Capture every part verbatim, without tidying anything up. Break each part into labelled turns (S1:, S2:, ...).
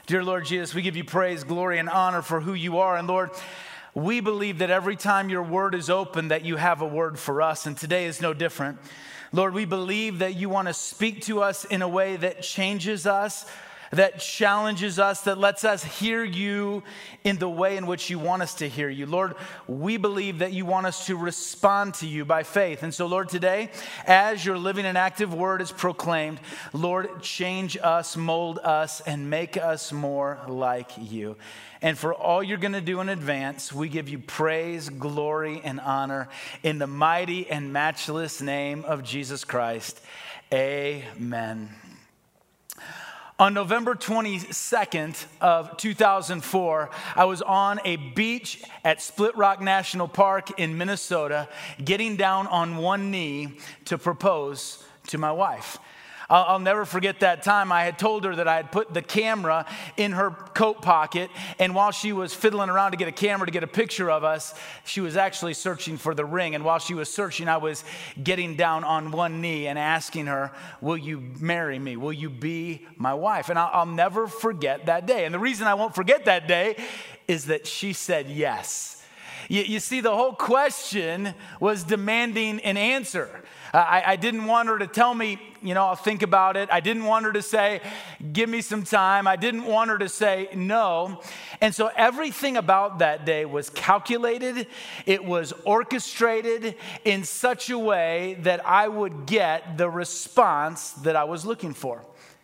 S1: Dear Lord Jesus, we give you praise, glory, and honor for who you are. And Lord, we believe that every time your word is open, that you have a word for us. And today is no different. Lord, we believe that you want to speak to us in a way that changes us, that challenges us, that lets us hear you in the way in which you want us to hear you. Lord, we believe that you want us to respond to you by faith. And so, Lord, today, as your living and active word is proclaimed, Lord, change us, mold us, and make us more like you. And for all you're going to do in advance, we give you praise, glory, and honor in the mighty and matchless name of Jesus Christ. Amen. On November twenty-second of two thousand four, I was on a beach at Split Rock National Park in Minnesota, getting down on one knee to propose to my wife. I'll, I'll never forget that time. I had told her that I had put the camera in her coat pocket, and while she was fiddling around to get a camera to get a picture of us, she was actually searching for the ring. And while she was searching, I was getting down on one knee and asking her, will you marry me? Will you be my wife? And I'll, I'll never forget that day. And the reason I won't forget that day is that she said yes. You, you see, the whole question was demanding an answer. I, I didn't want her to tell me, you know, I'll think about it. I didn't want her to say, give me some time. I didn't want her to say no. And so everything about that day was calculated. It was orchestrated in such a way that I would get the response that I was looking for.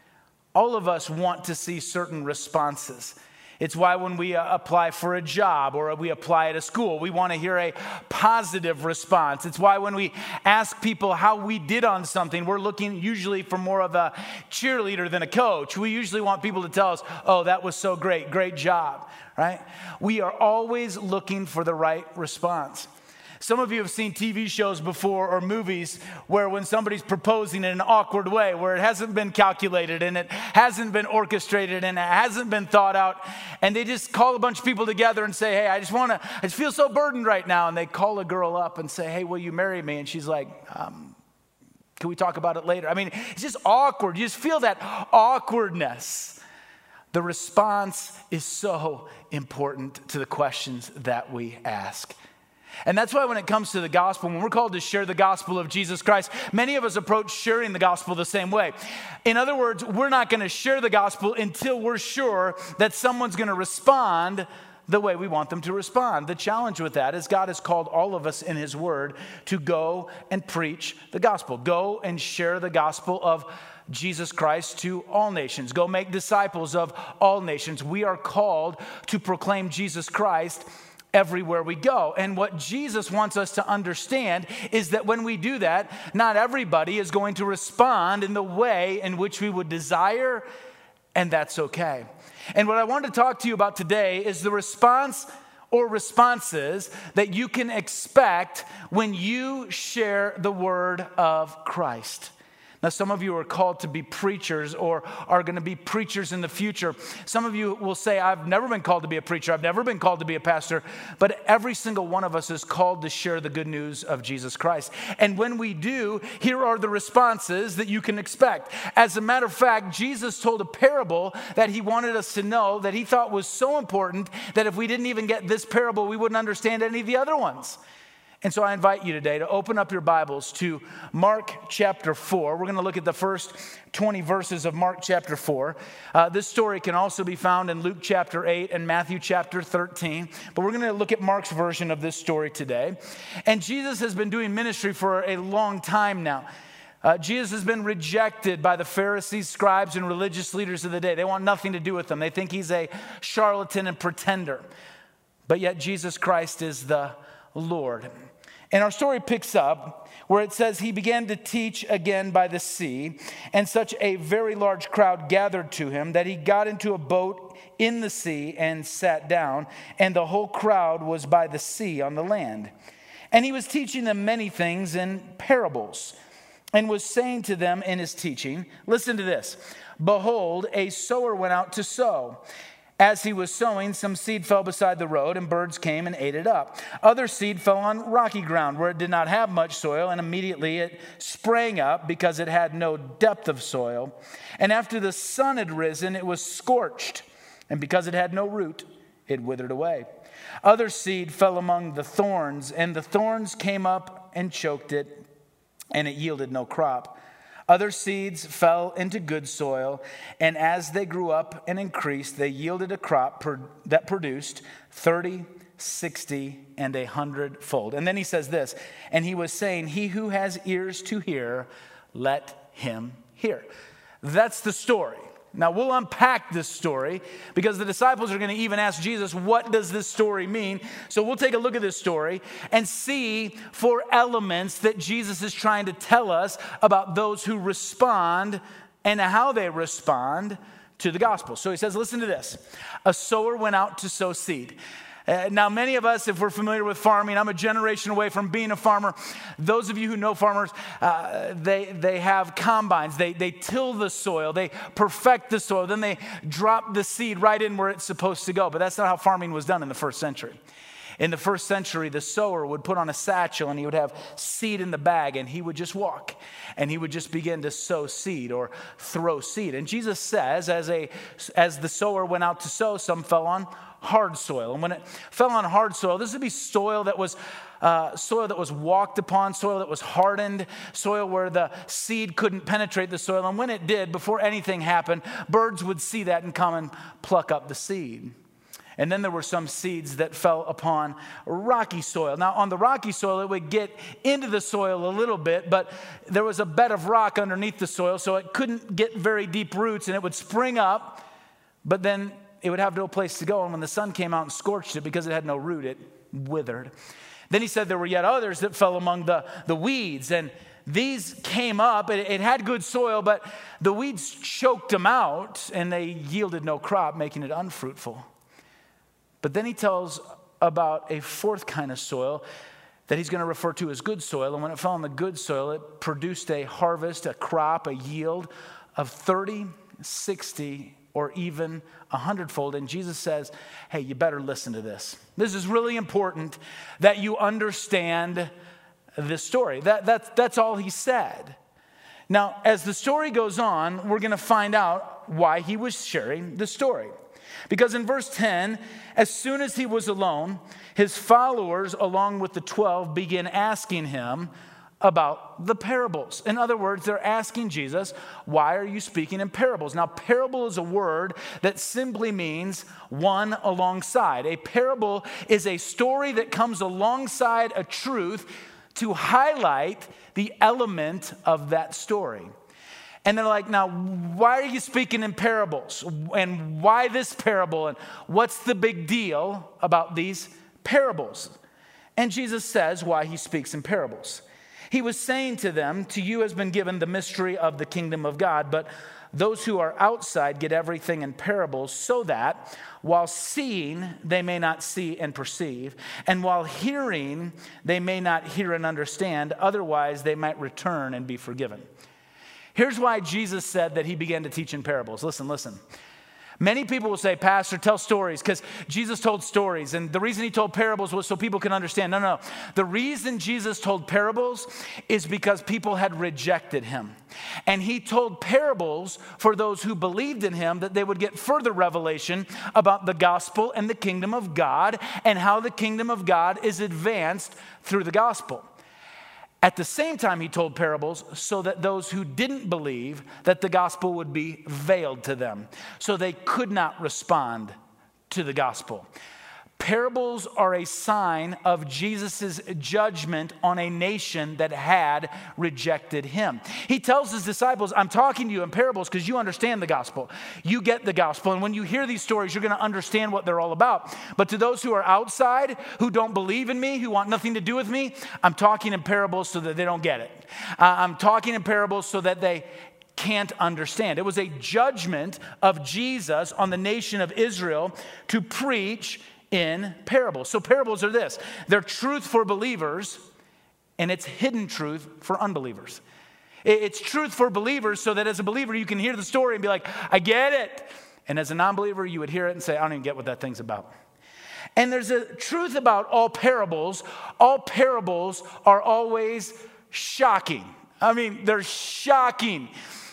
S1: All of us want to see certain responses. It's why when we uh, apply for a job or we apply at a school, we want to hear a positive response. It's why when we ask people how we did on something, we're looking usually for more of a cheerleader than a coach. We usually want people to tell us, oh, that was so great, great job, right? We are always looking for the right response. Some of you have seen T V shows before or movies where when somebody's proposing in an awkward way, where it hasn't been calculated and it hasn't been orchestrated and it hasn't been thought out, and they just call a bunch of people together and say, hey, I just want to, I just feel so burdened right now. And they call a girl up and say, hey, will you marry me? And she's like, um, can we talk about it later? I mean, it's just awkward. You just feel that awkwardness. The response is so important to the questions that we ask. And that's why when it comes to the gospel, when we're called to share the gospel of Jesus Christ, many of us approach sharing the gospel the same way. In other words, we're not going to share the gospel until we're sure that someone's going to respond the way we want them to respond. The challenge with that is God has called all of us in his word to go and preach the gospel. Go and share the gospel of Jesus Christ to all nations. Go make disciples of all nations. We are called to proclaim Jesus Christ everywhere we go. And what Jesus wants us to understand is that when we do that, not everybody is going to respond in the way in which we would desire, and that's okay. And what I want to talk to you about today is the response or responses that you can expect when you share the word of Christ. Now, some of you are called to be preachers or are going to be preachers in the future. Some of you will say, I've never been called to be a preacher. I've never been called to be a pastor. But every single one of us is called to share the good news of Jesus Christ. And when we do, here are the responses that you can expect. As a matter of fact, Jesus told a parable that he wanted us to know that he thought was so important that if we didn't even get this parable, we wouldn't understand any of the other ones. And so I invite you today to open up your Bibles to Mark chapter four. We're going to look at the first twenty verses of Mark chapter four. Uh, this story can also be found in Luke chapter eight and Matthew chapter thirteen. But we're going to look at Mark's version of this story today. And Jesus has been doing ministry for a long time now. Uh, Jesus has been rejected by the Pharisees, scribes, and religious leaders of the day. They want nothing to do with him. They think he's a charlatan and pretender. But yet Jesus Christ is the Lord. And our story picks up where it says he began to teach again by the sea, and such a very large crowd gathered to him that he got into a boat in the sea and sat down, and the whole crowd was by the sea on the land. And he was teaching them many things in parables, and was saying to them in his teaching, listen to this, behold, a sower went out to sow. As he was sowing, some seed fell beside the road, and birds came and ate it up. Other seed fell on rocky ground, where it did not have much soil, and immediately it sprang up, because it had no depth of soil. And after the sun had risen, it was scorched, and because it had no root, it withered away. Other seed fell among the thorns, and the thorns came up and choked it, and it yielded no crop. Other seeds fell into good soil, and as they grew up and increased, they yielded a crop per, that produced thirty, sixty, and a hundredfold. And then he says this, and he was saying, he who has ears to hear, let him hear. That's the story. Now, we'll unpack this story because the disciples are going to even ask Jesus, what does this story mean? So we'll take a look at this story and see four elements that Jesus is trying to tell us about those who respond and how they respond to the gospel. So he says, listen to this. A sower went out to sow seed. Uh, now, many of us, if we're familiar with farming, I'm a generation away from being a farmer. Those of you who know farmers, uh, they, they have combines. They, they till the soil. They perfect the soil. Then they drop the seed right in where it's supposed to go. But that's not how farming was done in the first century. In the first century, the sower would put on a satchel and he would have seed in the bag and he would just walk and he would just begin to sow seed or throw seed. And Jesus says, as a as the sower went out to sow, some fell on hard soil. And when it fell on hard soil, this would be soil that was uh, soil that was walked upon, soil that was hardened, soil where the seed couldn't penetrate the soil. And when it did, before anything happened, birds would see that and come and pluck up the seed. And then there were some seeds that fell upon rocky soil. Now, on the rocky soil, it would get into the soil a little bit, but there was a bed of rock underneath the soil, so it couldn't get very deep roots, and it would spring up, but then it would have no place to go. And when the sun came out and scorched it, because it had no root, it withered. Then he said there were yet others that fell among the, the weeds, and these came up. It, it had good soil, but the weeds choked them out, and they yielded no crop, making it unfruitful. But then he tells about a fourth kind of soil that he's going to refer to as good soil. And when it fell on the good soil, it produced a harvest, a crop, a yield of thirty, sixty, or even a hundredfold. And Jesus says, hey, you better listen to this. This is really important that you understand this story. That, that, that's all he said. Now, as the story goes on, we're going to find out why he was sharing the story. Because in verse ten, as soon as he was alone, his followers, along with the twelve, began asking him about the parables. In other words, they're asking Jesus, why are you speaking in parables? Now, parable is a word that simply means one alongside. A parable is a story that comes alongside a truth to highlight the element of that story. And they're like, now, why are you speaking in parables? And why this parable? And what's the big deal about these parables? And Jesus says why he speaks in parables. He was saying to them, to you has been given the mystery of the kingdom of God, but those who are outside get everything in parables, so that while seeing, they may not see and perceive, and while hearing, they may not hear and understand, otherwise they might return and be forgiven. Here's why Jesus said that he began to teach in parables. Listen, listen. Many people will say, Pastor, tell stories, because Jesus told stories. And the reason he told parables was so people can understand. No, no. The reason Jesus told parables is because people had rejected him. And he told parables for those who believed in him, that they would get further revelation about the gospel and the kingdom of God and how the kingdom of God is advanced through the gospel. At the same time, he told parables so that those who didn't believe that the gospel would be veiled to them, so they could not respond to the gospel. Parables are a sign of Jesus' judgment on a nation that had rejected him. He tells his disciples, I'm talking to you in parables because you understand the gospel. You get the gospel. And when you hear these stories, you're going to understand what they're all about. But to those who are outside, who don't believe in me, who want nothing to do with me, I'm talking in parables so that they don't get it. Uh, I'm talking in parables so that they can't understand. It was a judgment of Jesus on the nation of Israel to preach in parables. So parables are this. They're truth for believers, and it's hidden truth for unbelievers. It's truth for believers so that as a believer, you can hear the story and be like, I get it. And as a non-believer, you would hear it and say, I don't even get what that thing's about. And there's a truth about all parables. All parables are always shocking. I mean, they're shocking.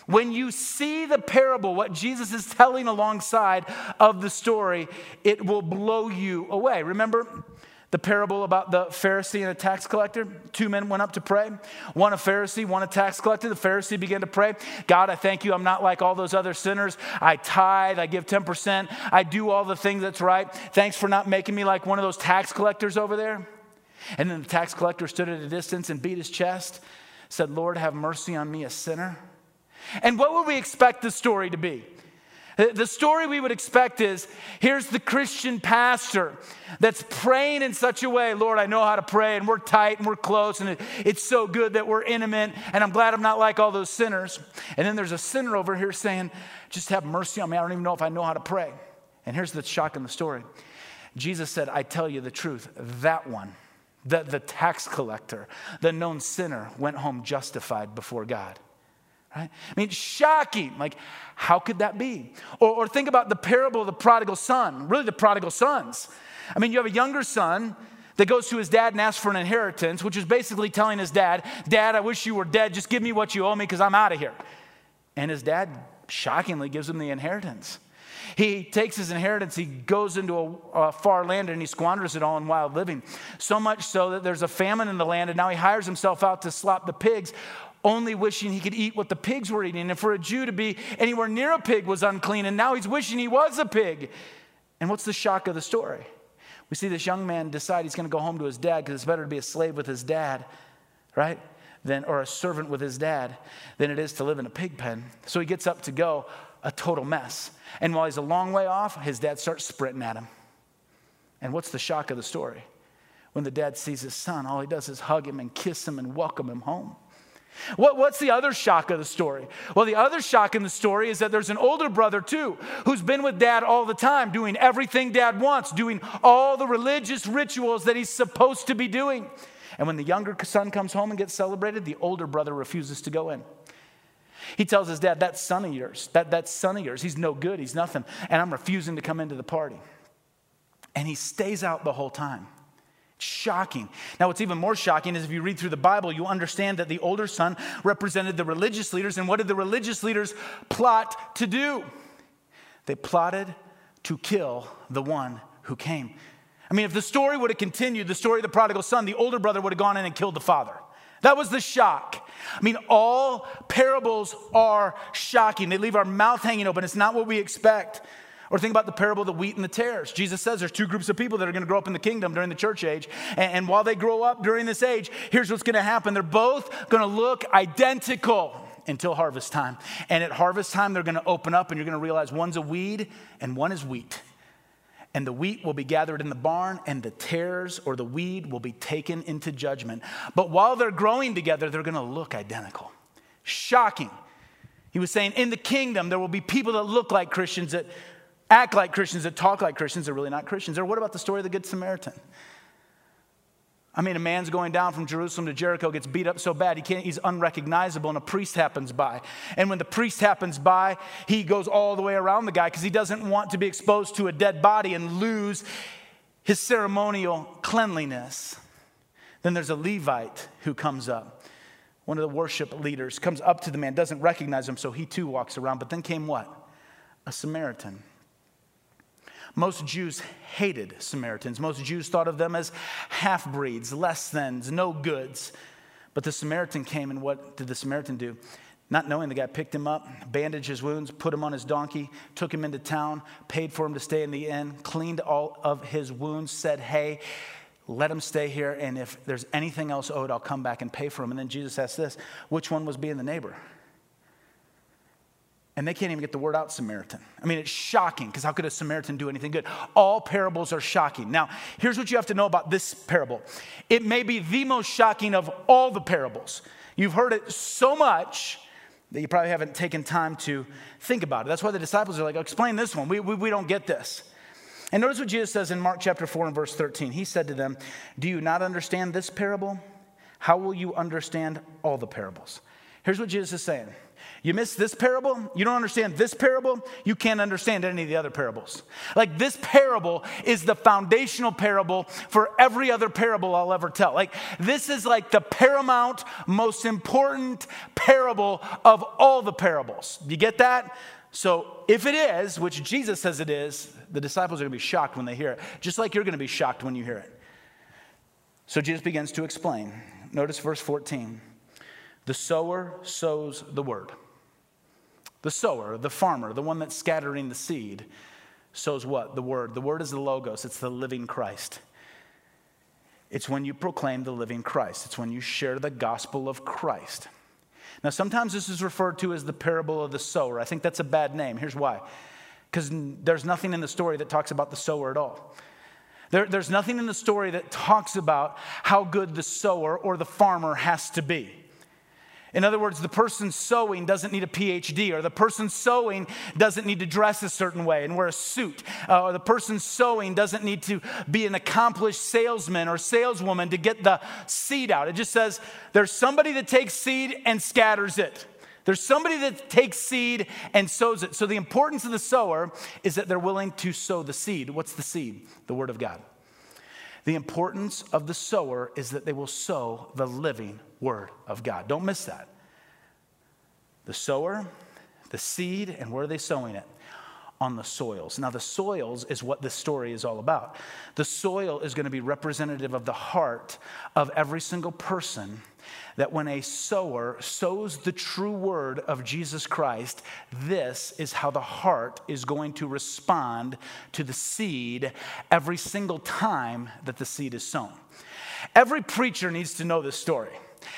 S1: When you see the parable, what Jesus is telling alongside of the story, it will blow you away. Remember the parable about the Pharisee and a tax collector? Two men went up to pray. One a Pharisee, one a tax collector. The Pharisee began to pray. God, I thank you. I'm not like all those other sinners. I tithe. I give ten percent. I do all the things that's right. Thanks for not making me like one of those tax collectors over there. And then the tax collector stood at a distance and beat his chest, said, Lord, have mercy on me, a sinner. And what would we expect the story to be? The story we would expect is, here's the Christian pastor that's praying in such a way, Lord, I know how to pray, and we're tight, and we're close, and it, it's so good that we're intimate, and I'm glad I'm not like all those sinners. And then there's a sinner over here saying, just have mercy on me. I don't even know if I know how to pray. And here's the shock in the story. Jesus said, I tell you the truth, that one, the, the tax collector, the known sinner, went home justified before God. Right? I mean, shocking. Like, how could that be? Or, or think about the parable of the prodigal son, really the prodigal sons. I mean, you have a younger son that goes to his dad and asks for an inheritance, which is basically telling his dad, Dad, I wish you were dead. Just give me what you owe me because I'm out of here. And his dad shockingly gives him the inheritance. He takes his inheritance, he goes into a, a far land and he squanders it all in wild living. So much so that there's a famine in the land and now he hires himself out to slop the pigs, only wishing he could eat what the pigs were eating. And for a Jew to be anywhere near a pig was unclean, and now he's wishing he was a pig. And what's the shock of the story? We see this young man decide he's going to go home to his dad because it's better to be a slave with his dad, right? Than, or a servant with his dad than it is to live in a pig pen. So he gets up to go, a total mess. And while he's a long way off, his dad starts sprinting at him. And what's the shock of the story? When the dad sees his son, all he does is hug him and kiss him and welcome him home. What, what's the other shock of the story? Well, the other shock in the story is that there's an older brother too, who's been with dad all the time, doing everything dad wants, doing all the religious rituals that he's supposed to be doing. And when the younger son comes home and gets celebrated, the older brother refuses to go in. He tells his dad, that son of yours, that, that son of yours, he's no good, he's nothing, and I'm refusing to come into the party. And he stays out the whole time. Shocking. Now, what's even more shocking is if you read through the Bible, you understand that the older son represented the religious leaders. And what did the religious leaders plot to do? They plotted to kill the one who came. I mean, if the story would have continued, the story of the prodigal son, the older brother would have gone in and killed the father. That was the shock. I mean, all parables are shocking. They leave our mouth hanging open. It's not what we expect. Or think about the parable of the wheat and the tares. Jesus says there's two groups of people that are going to grow up in the kingdom during the church age. And, and while they grow up during this age, here's what's going to happen. They're both going to look identical until harvest time. And at harvest time, they're going to open up and you're going to realize one's a weed and one is wheat. And the wheat will be gathered in the barn and the tares or the weed will be taken into judgment. But while they're growing together, they're going to look identical. Shocking. He was saying in the kingdom, there will be people that look like Christians, that act like Christians, that talk like Christians, are really not Christians. Or what about the story of the Good Samaritan? I mean, a man's going down from Jerusalem to Jericho, gets beat up so bad he can't, he's unrecognizable, and a priest happens by. And when the priest happens by, he goes all the way around the guy because he doesn't want to be exposed to a dead body and lose his ceremonial cleanliness. Then there's a Levite who comes up. One of the worship leaders comes up to the man, doesn't recognize him, so he too walks around. But then came what? A Samaritan. Most Jews hated Samaritans. Most Jews thought of them as half-breeds, less-thans, no goods. But the Samaritan came, and what did the Samaritan do? Not knowing, the guy picked him up, bandaged his wounds, put him on his donkey, took him into town, paid for him to stay in the inn, cleaned all of his wounds, said, hey, let him stay here, and if there's anything else owed, I'll come back and pay for him. And then Jesus asked this, which one was being the neighbor? And they can't even get the word out, Samaritan. I mean, it's shocking, because how could a Samaritan do anything good? All parables are shocking. Now, here's what you have to know about this parable. It may be the most shocking of all the parables. You've heard it so much that you probably haven't taken time to think about it. That's why the disciples are like, oh, explain this one. We, we, we don't get this. And notice what Jesus says in Mark chapter four and verse thirteen. He said to them, do you not understand this parable? How will you understand all the parables? Here's what Jesus is saying. You miss this parable? You don't understand this parable? You can't understand any of the other parables. Like, this parable is the foundational parable for every other parable I'll ever tell. Like, this is like the paramount, most important parable of all the parables. You get that? So if it is, which Jesus says it is, the disciples are going to be shocked when they hear it, just like you're going to be shocked when you hear it. So Jesus begins to explain. Notice verse fourteen. The sower sows the word. The sower, the farmer, the one that's scattering the seed, sows what? The word. The word is the Logos. It's the living Christ. It's when you proclaim the living Christ. It's when you share the gospel of Christ. Now, sometimes this is referred to as the parable of the sower. I think that's a bad name. Here's why. Because there's nothing in the story that talks about the sower at all. There, there's nothing in the story that talks about how good the sower or the farmer has to be. In other words, the person sowing doesn't need a P H D, or the person sowing doesn't need to dress a certain way and wear a suit, uh, or the person sowing doesn't need to be an accomplished salesman or saleswoman to get the seed out. It just says there's somebody that takes seed and scatters it. There's somebody that takes seed and sows it. So the importance of the sower is that they're willing to sow the seed. What's the seed? The Word of God. The importance of the sower is that they will sow the living Word of God. Don't miss that. The sower, the seed, and where are they sowing it? On the soils. Now, the soils is what this story is all about. The soil is going to be representative of the heart of every single person, that when a sower sows the true word of Jesus Christ, this is how the heart is going to respond to the seed every single time that the seed is sown. Every preacher needs to know this story.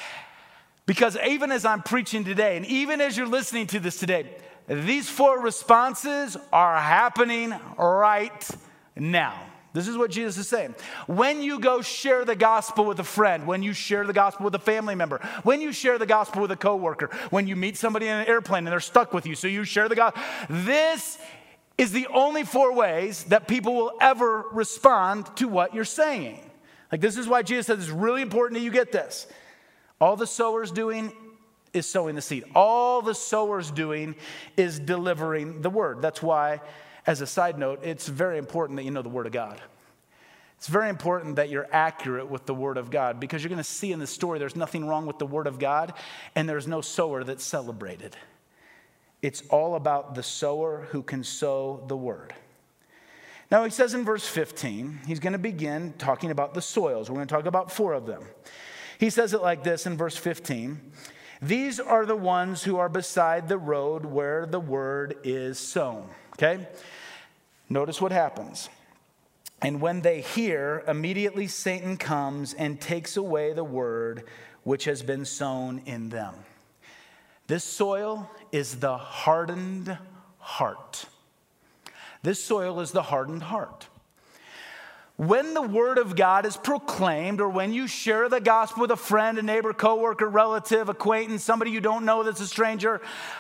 S1: Because even as I'm preaching today, and even as you're listening to this today, these four responses are happening right now. This is what Jesus is saying. When you go share the gospel with a friend, when you share the gospel with a family member, when you share the gospel with a coworker, when you meet somebody in an airplane and they're stuck with you, so you share the gospel. This is the only four ways that people will ever respond to what you're saying. Like, this is why Jesus says it's really important that you get this. All the sower's doing is sowing the seed. All the sower's doing is delivering the word. That's why, as a side note, it's very important that you know the Word of God. It's very important that you're accurate with the Word of God, because you're going to see in the story there's nothing wrong with the Word of God, and there's no sower that's celebrated. It's all about the sower who can sow the Word. Now, he says in verse fifteen, he's going to begin talking about the soils. We're going to talk about four of them. He says it like this in verse fifteen. These are the ones who are beside the road where the word is sown. Okay? Notice what happens. And when they hear, immediately Satan comes and takes away the word which has been sown in them. This soil is the hardened heart. This soil is the hardened heart. When the word of God is proclaimed, or when you share the gospel with a friend, a neighbor, coworker, relative, acquaintance, somebody you don't know that's a stranger,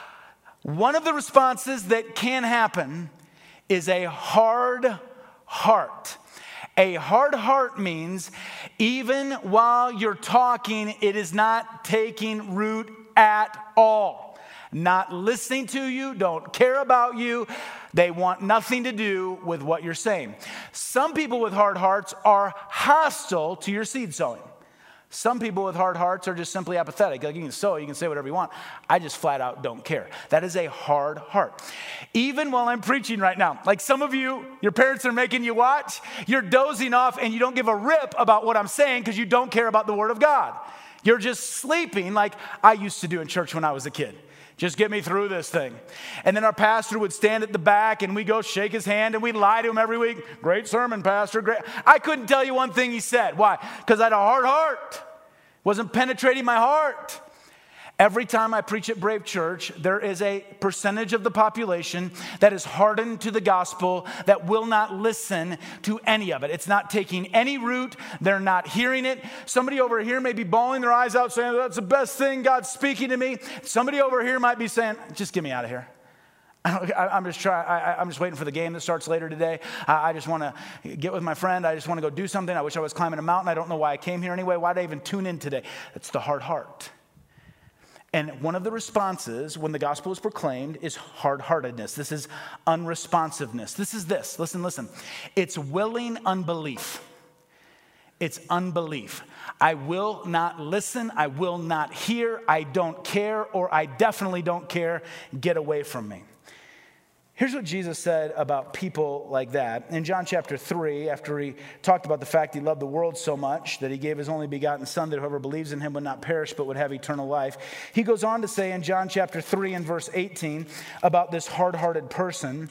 S1: one of the responses that can happen is a hard heart. A hard heart means even while you're talking, it is not taking root at all. Not listening to you, don't care about you. They want nothing to do with what you're saying. Some people with hard hearts are hostile to your seed sowing. Some people with hard hearts are just simply apathetic. Like, you can sow, you can say whatever you want. I just flat out don't care. That is a hard heart. Even while I'm preaching right now, like some of you, your parents are making you watch, you're dozing off and you don't give a rip about what I'm saying because you don't care about the Word of God. You're just sleeping like I used to do in church when I was a kid. Just get me through this thing. And then our pastor would stand at the back and we go shake his hand and we lie to him every week. Great sermon, pastor. Great. I couldn't tell you one thing he said. Why? Because I had a hard heart. Wasn't penetrating my heart. Every time I preach at Brave Church, there is a percentage of the population that is hardened to the gospel, that will not listen to any of it. It's not taking any root. They're not hearing it. Somebody over here may be bawling their eyes out saying, that's the best thing, God's speaking to me. Somebody over here might be saying, just get me out of here. I'm just trying. I'm just waiting for the game that starts later today. I just want to get with my friend. I just want to go do something. I wish I was climbing a mountain. I don't know why I came here anyway. Why did I even tune in today? It's the hard heart. And one of the responses when the gospel is proclaimed is hard-heartedness. This is unresponsiveness. This is this. Listen, listen. It's willing unbelief. It's unbelief. I will not listen. I will not hear. I don't care, or I definitely don't care. Get away from me. Here's what Jesus said about people like that. In John chapter three, after he talked about the fact he loved the world so much that he gave his only begotten son that whoever believes in him would not perish but would have eternal life, he goes on to say in John chapter three and verse eighteen about this hard-hearted person,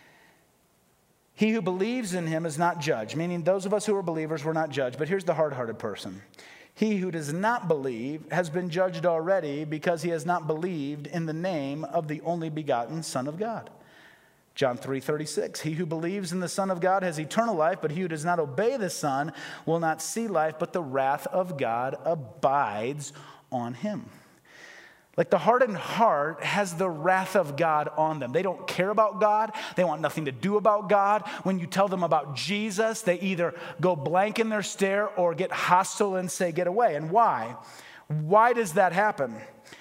S1: he who believes in him is not judged, meaning those of us who are believers were not judged. But here's the hard-hearted person. He who does not believe has been judged already because he has not believed in the name of the only begotten Son of God. John three thirty-six, he who believes in the Son of God has eternal life, but he who does not obey the Son will not see life, but the wrath of God abides on him. Like the hardened heart has the wrath of God on them. They don't care about God. They want nothing to do about God. When you tell them about Jesus, they either go blank in their stare or get hostile and say, get away. And why? Why does that happen?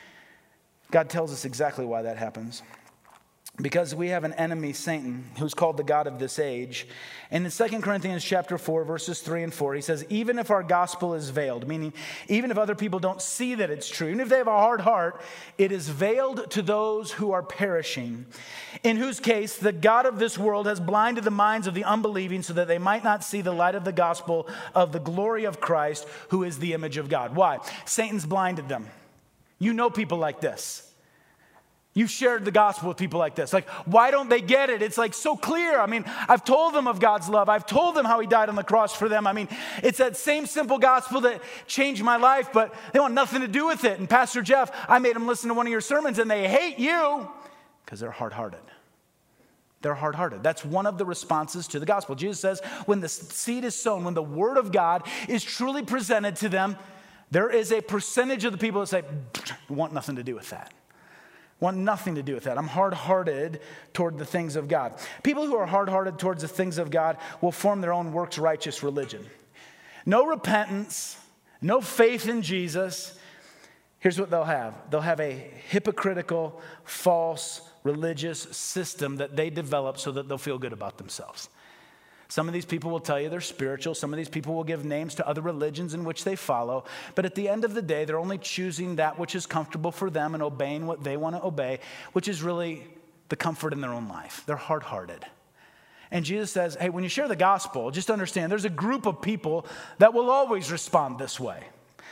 S1: God tells us exactly why that happens. Because we have an enemy, Satan, who's called the God of this age. And in Second Corinthians chapter four, verses three and four, he says, even if our gospel is veiled, meaning even if other people don't see that it's true, even if they have a hard heart, it is veiled to those who are perishing, in whose case the God of this world has blinded the minds of the unbelieving so that they might not see the light of the gospel of the glory of Christ, who is the image of God. Why? Satan's blinded them. You know people like this. You've shared the gospel with people like this. Like, why don't they get it? It's like so clear. I mean, I've told them of God's love. I've told them how he died on the cross for them. I mean, it's that same simple gospel that changed my life, but they want nothing to do with it. And Pastor Jeff, I made them listen to one of your sermons and they hate you because they're hard-hearted. They're hard-hearted. That's one of the responses to the gospel. Jesus says when the seed is sown, when the word of God is truly presented to them, there is a percentage of the people that say, want nothing to do with that. Want nothing to do with that. I'm hard-hearted toward the things of God. People who are hard-hearted towards the things of God will form their own works-righteous religion. No repentance, no faith in Jesus. Here's what they'll have. They'll have a hypocritical, false, religious system that they develop so that they'll feel good about themselves. Some of these people will tell you they're spiritual. Some of these people will give names to other religions in which they follow. But at the end of the day, they're only choosing that which is comfortable for them and obeying what they want to obey, which is really the comfort in their own life. They're hard-hearted. And Jesus says, hey, when you share the gospel, just understand there's a group of people that will always respond this way.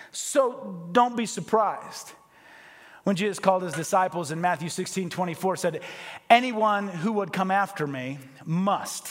S1: So don't be surprised. When Jesus called his disciples in Matthew sixteen twenty-four, said, anyone who would come after me must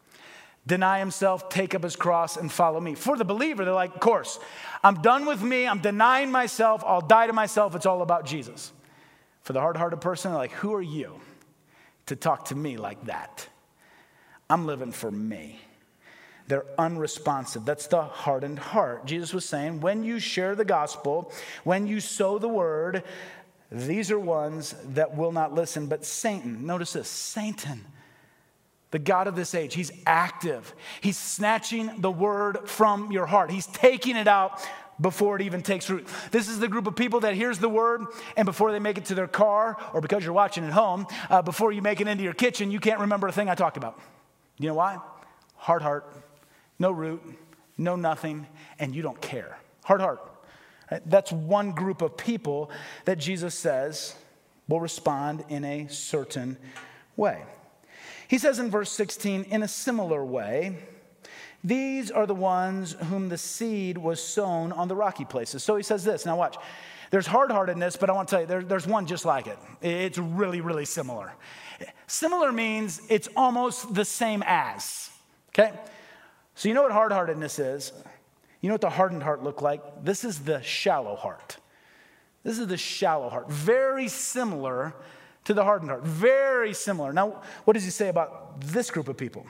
S1: deny himself, take up his cross, and follow me. For the believer, they're like, of course, I'm done with me. I'm denying myself. I'll die to myself. It's all about Jesus. For the hard-hearted person, they're like, who are you to talk to me like that? I'm living for me. They're unresponsive. That's the hardened heart. Jesus was saying, when you share the gospel, when you sow the word, these are ones that will not listen. But Satan, notice this, Satan, the God of this age, he's active. He's snatching the word from your heart. He's taking it out before it even takes root. This is the group of people that hears the word, and before they make it to their car, or because you're watching at home, uh, before you make it into your kitchen, you can't remember a thing I talked about. You know why? Hard heart, no root, no nothing, and you don't care. Hard heart. Right? That's one group of people that Jesus says will respond in a certain way. He says in verse sixteen, in a similar way, these are the ones whom the seed was sown on the rocky places. So he says this. Now watch. There's hard-heartedness, but I want to tell you, there, there's one just like it. It's really, really similar. Similar means it's almost the same as. Okay? So you know what hard-heartedness is? You know what the hardened heart look like? This is the shallow heart. This is the shallow heart. Very similar to the hardened heart. Very similar. Now, what does he say about this group of people?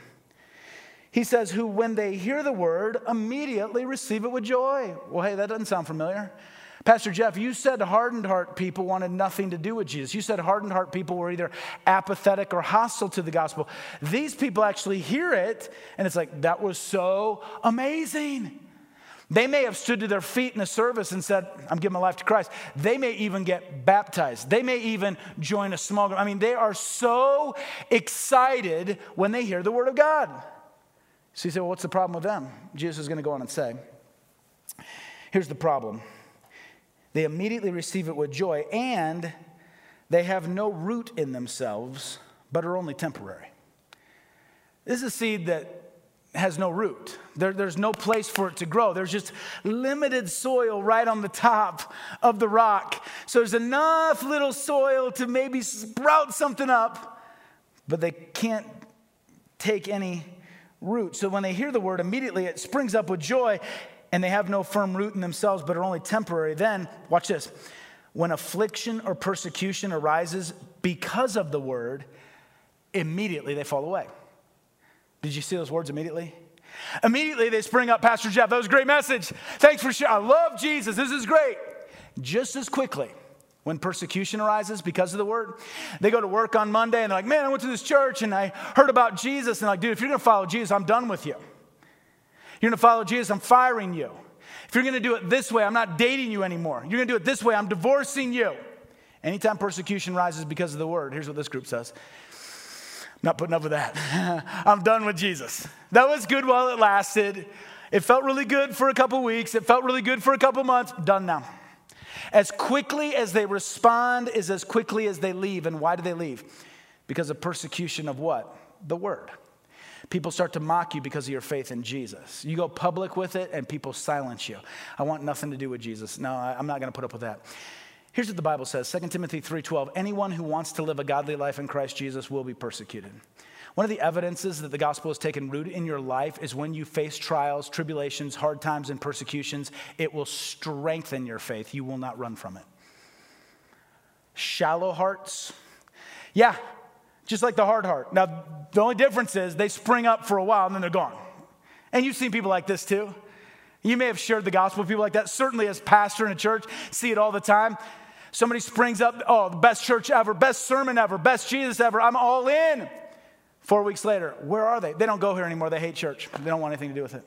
S1: He says, who when they hear the word, immediately receive it with joy. Well, hey, that doesn't sound familiar. Pastor Jeff, you said hardened heart people wanted nothing to do with Jesus. You said hardened heart people were either apathetic or hostile to the gospel. These people actually hear it, and it's like, that was so amazing. They may have stood to their feet in a service and said, I'm giving my life to Christ. They may even get baptized. They may even join a small group. I mean, they are so excited when they hear the word of God. So you say, well, what's the problem with them? Jesus is going to go on and say, here's the problem. They immediately receive it with joy, and they have no root in themselves, but are only temporary. This is a seed that has no root. There, there's no place for it to grow. There's just limited soil right on the top of the rock. So there's enough little soil to maybe sprout something up, but they can't take any root. So when they hear the word, immediately it springs up with joy, and they have no firm root in themselves, but are only temporary. Then, watch this. When affliction or persecution arises because of the word, immediately they fall away. Did you see those words, immediately? Immediately they spring up, Pastor Jeff, that was a great message. Thanks for sharing. I love Jesus. This is great. Just as quickly, when persecution arises because of the word, they go to work on Monday and they're like, man, I went to this church and I heard about Jesus. And they're like, dude, if you're going to follow Jesus, I'm done with you. You're going to follow Jesus, I'm firing you. If you're going to do it this way, I'm not dating you anymore. You're going to do it this way, I'm divorcing you. Anytime persecution rises because of the word, here's what this group says. Not putting up with that. I'm done with Jesus. That was good while it lasted. It felt really good for a couple weeks. It felt really good for a couple months. Done now. As quickly as they respond is as quickly as they leave. And why do they leave? Because of persecution of what? The word. People start to mock you because of your faith in Jesus. You go public with it and people silence you. I want nothing to do with Jesus. No, I'm not going to put up with that. Here's what the Bible says, Second Timothy three twelve. Anyone who wants to live a godly life in Christ Jesus will be persecuted. One of the evidences that the gospel has taken root in your life is when you face trials, tribulations, hard times, and persecutions, it will strengthen your faith. You will not run from it. Shallow hearts, yeah, just like the hard heart. Now, the only difference is they spring up for a while and then they're gone. And you've seen people like this too. You may have shared the gospel with people like that. Certainly as pastor in a church, see it all the time. Somebody springs up, oh, the best church ever, best sermon ever, best Jesus ever. I'm all in. Four weeks later, where are they? They don't go here anymore. They hate church. They don't want anything to do with it.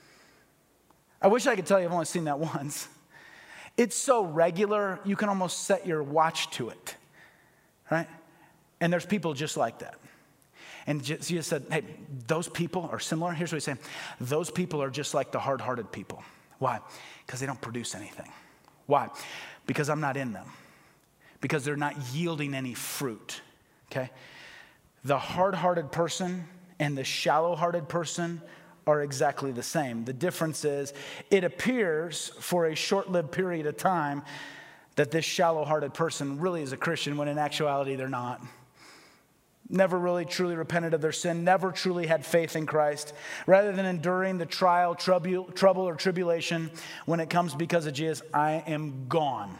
S1: I wish I could tell you I've only seen that once. It's so regular, you can almost set your watch to it, right? And there's people just like that. And Jesus said, hey, those people are similar. Here's what he's saying. Those people are just like the hard-hearted people. Why? Because they don't produce anything. Why? Because I'm not in them. Because they're not yielding any fruit, okay? The hard-hearted person and the shallow-hearted person are exactly the same. The difference is it appears for a short-lived period of time that this shallow-hearted person really is a Christian when in actuality they're not. Never really truly repented of their sin, never truly had faith in Christ. Rather than enduring the trial, trouble, trouble or tribulation, when it comes because of Jesus, I am gone.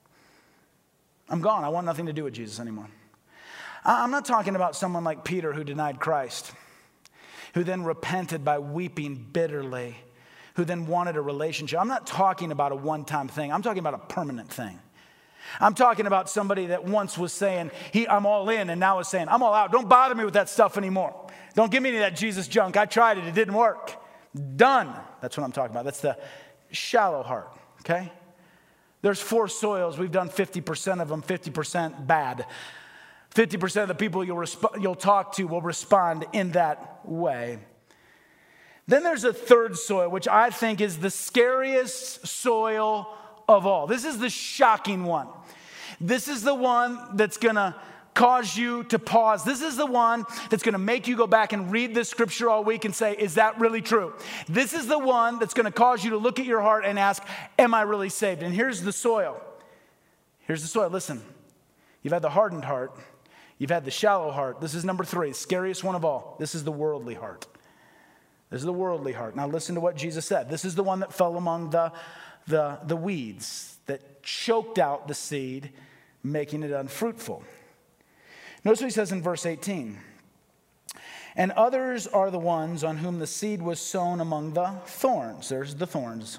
S1: I'm gone. I want nothing to do with Jesus anymore. I'm not talking about someone like Peter who denied Christ, who then repented by weeping bitterly, who then wanted a relationship. I'm not talking about a one-time thing. I'm talking about a permanent thing. I'm talking about somebody that once was saying, he, I'm all in, and now is saying, I'm all out. Don't bother me with that stuff anymore. Don't give me any of that Jesus junk. I tried it. It didn't work. Done. That's what I'm talking about. That's the shallow heart, okay? There's four soils. We've done fifty percent of them, fifty percent bad. fifty percent of the people you'll, resp- you'll talk to will respond in that way. Then there's a third soil, which I think is the scariest soil of all. This is the shocking one. This is the one that's going to cause you to pause. This is the one that's going to make you go back and read this scripture all week and say, is that really true? This is the one that's going to cause you to look at your heart and ask, am I really saved? And here's the soil. Here's the soil. Listen, you've had the hardened heart. You've had the shallow heart. This is number three, scariest one of all. This is the worldly heart. This is the worldly heart. Now listen to what Jesus said. This is the one that fell among the The, the weeds that choked out the seed, making it unfruitful. Notice what he says in verse eighteen. And others are the ones on whom the seed was sown among the thorns. There's the thorns.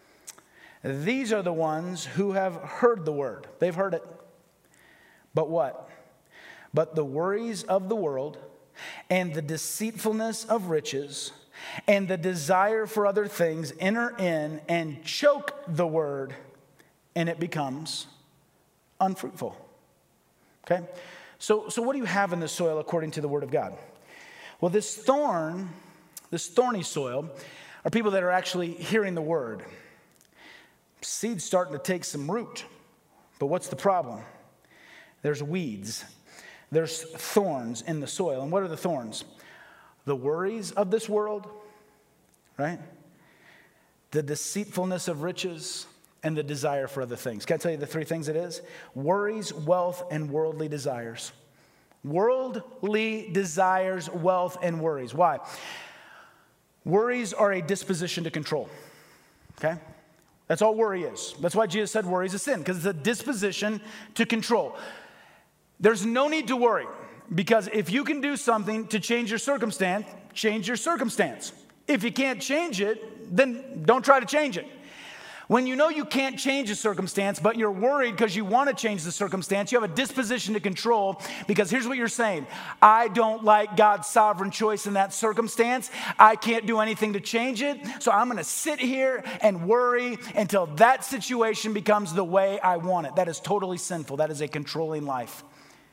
S1: These are the ones who have heard the word. They've heard it. But what? But the worries of the world and the deceitfulness of riches and the desire for other things enter in and choke the word, and it becomes unfruitful. Okay? So, so what do you have in the soil according to the word of God? Well, this thorn, this thorny soil, are people that are actually hearing the word. Seed's starting to take some root. But what's the problem? There's weeds. There's thorns in the soil. And what are the thorns? The worries of this world, right? The deceitfulness of riches and the desire for other things. Can I tell you the three things it is? Worries, wealth, and worldly desires. Worldly desires, wealth, and worries. Why? Worries are a disposition to control. Okay? That's all worry is. That's why Jesus said worry is a sin, because it's a disposition to control. There's no need to worry, because if you can do something to change your circumstance, change your circumstance. If you can't change it, then don't try to change it. When you know you can't change a circumstance, but you're worried because you want to change the circumstance, you have a disposition to control, because here's what you're saying. I don't like God's sovereign choice in that circumstance. I can't do anything to change it, so I'm going to sit here and worry until that situation becomes the way I want it. That is totally sinful. That is a controlling life.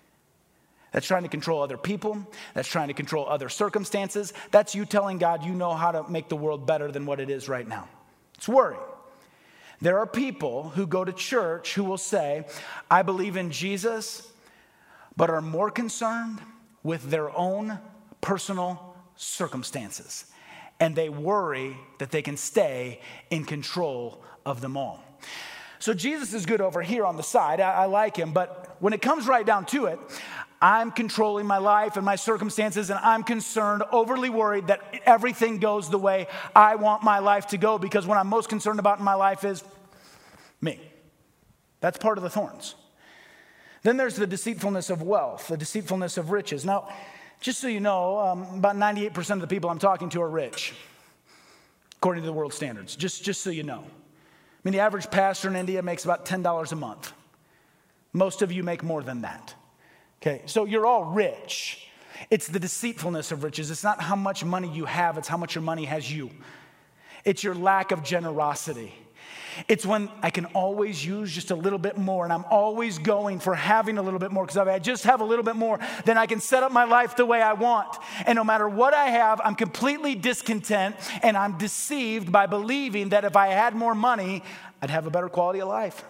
S1: That's trying to control other people. That's trying to control other circumstances. That's you telling God you know how to make the world better than what it is right now. It's worry. There are people who go to church who will say, I believe in Jesus, but are more concerned with their own personal circumstances. And they worry that they can stay in control of them all. So Jesus is good over here on the side. I, I like him, but when it comes right down to it, I'm controlling my life and my circumstances, and I'm concerned, overly worried that everything goes the way I want my life to go, because what I'm most concerned about in my life is me. That's part of the thorns. Then there's the deceitfulness of wealth, the deceitfulness of riches. Now, just so you know, um, about ninety-eight percent of the people I'm talking to are rich, according to the world standards, just, just so you know. I mean, the average pastor in India makes about ten dollars a month. Most of you make more than that. Okay, so you're all rich. It's the deceitfulness of riches. It's not how much money you have, it's how much your money has you. It's your lack of generosity. It's when I can always use just a little bit more, and I'm always going for having a little bit more, because if I just have a little bit more, then I can set up my life the way I want. And no matter what I have, I'm completely discontent, and I'm deceived by believing that if I had more money, I'd have a better quality of life.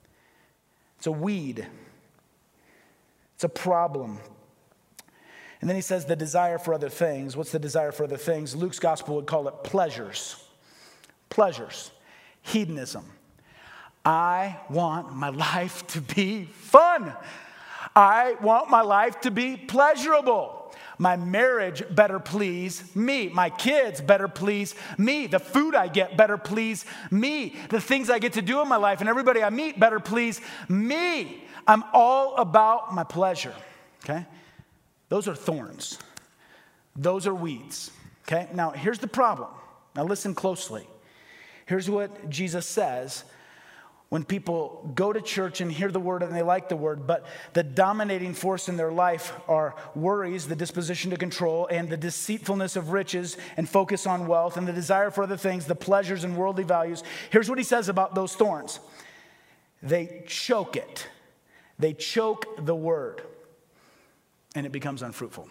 S1: It's a weed. It's a problem. And then he says the desire for other things. What's the desire for other things? Luke's gospel would call it pleasures. Pleasures. Hedonism. I want my life to be fun. I want my life to be pleasurable. My marriage better please me. My kids better please me. The food I get better please me. The things I get to do in my life and everybody I meet better please me. I'm all about my pleasure, okay? Those are thorns. Those are weeds, okay? Now, here's the problem. Now, listen closely. Here's what Jesus says when people go to church and hear the word and they like the word, but the dominating force in their life are worries, the disposition to control, and the deceitfulness of riches and focus on wealth, and the desire for other things, the pleasures and worldly values. Here's what he says about those thorns. They choke it. They choke the word, and it becomes unfruitful.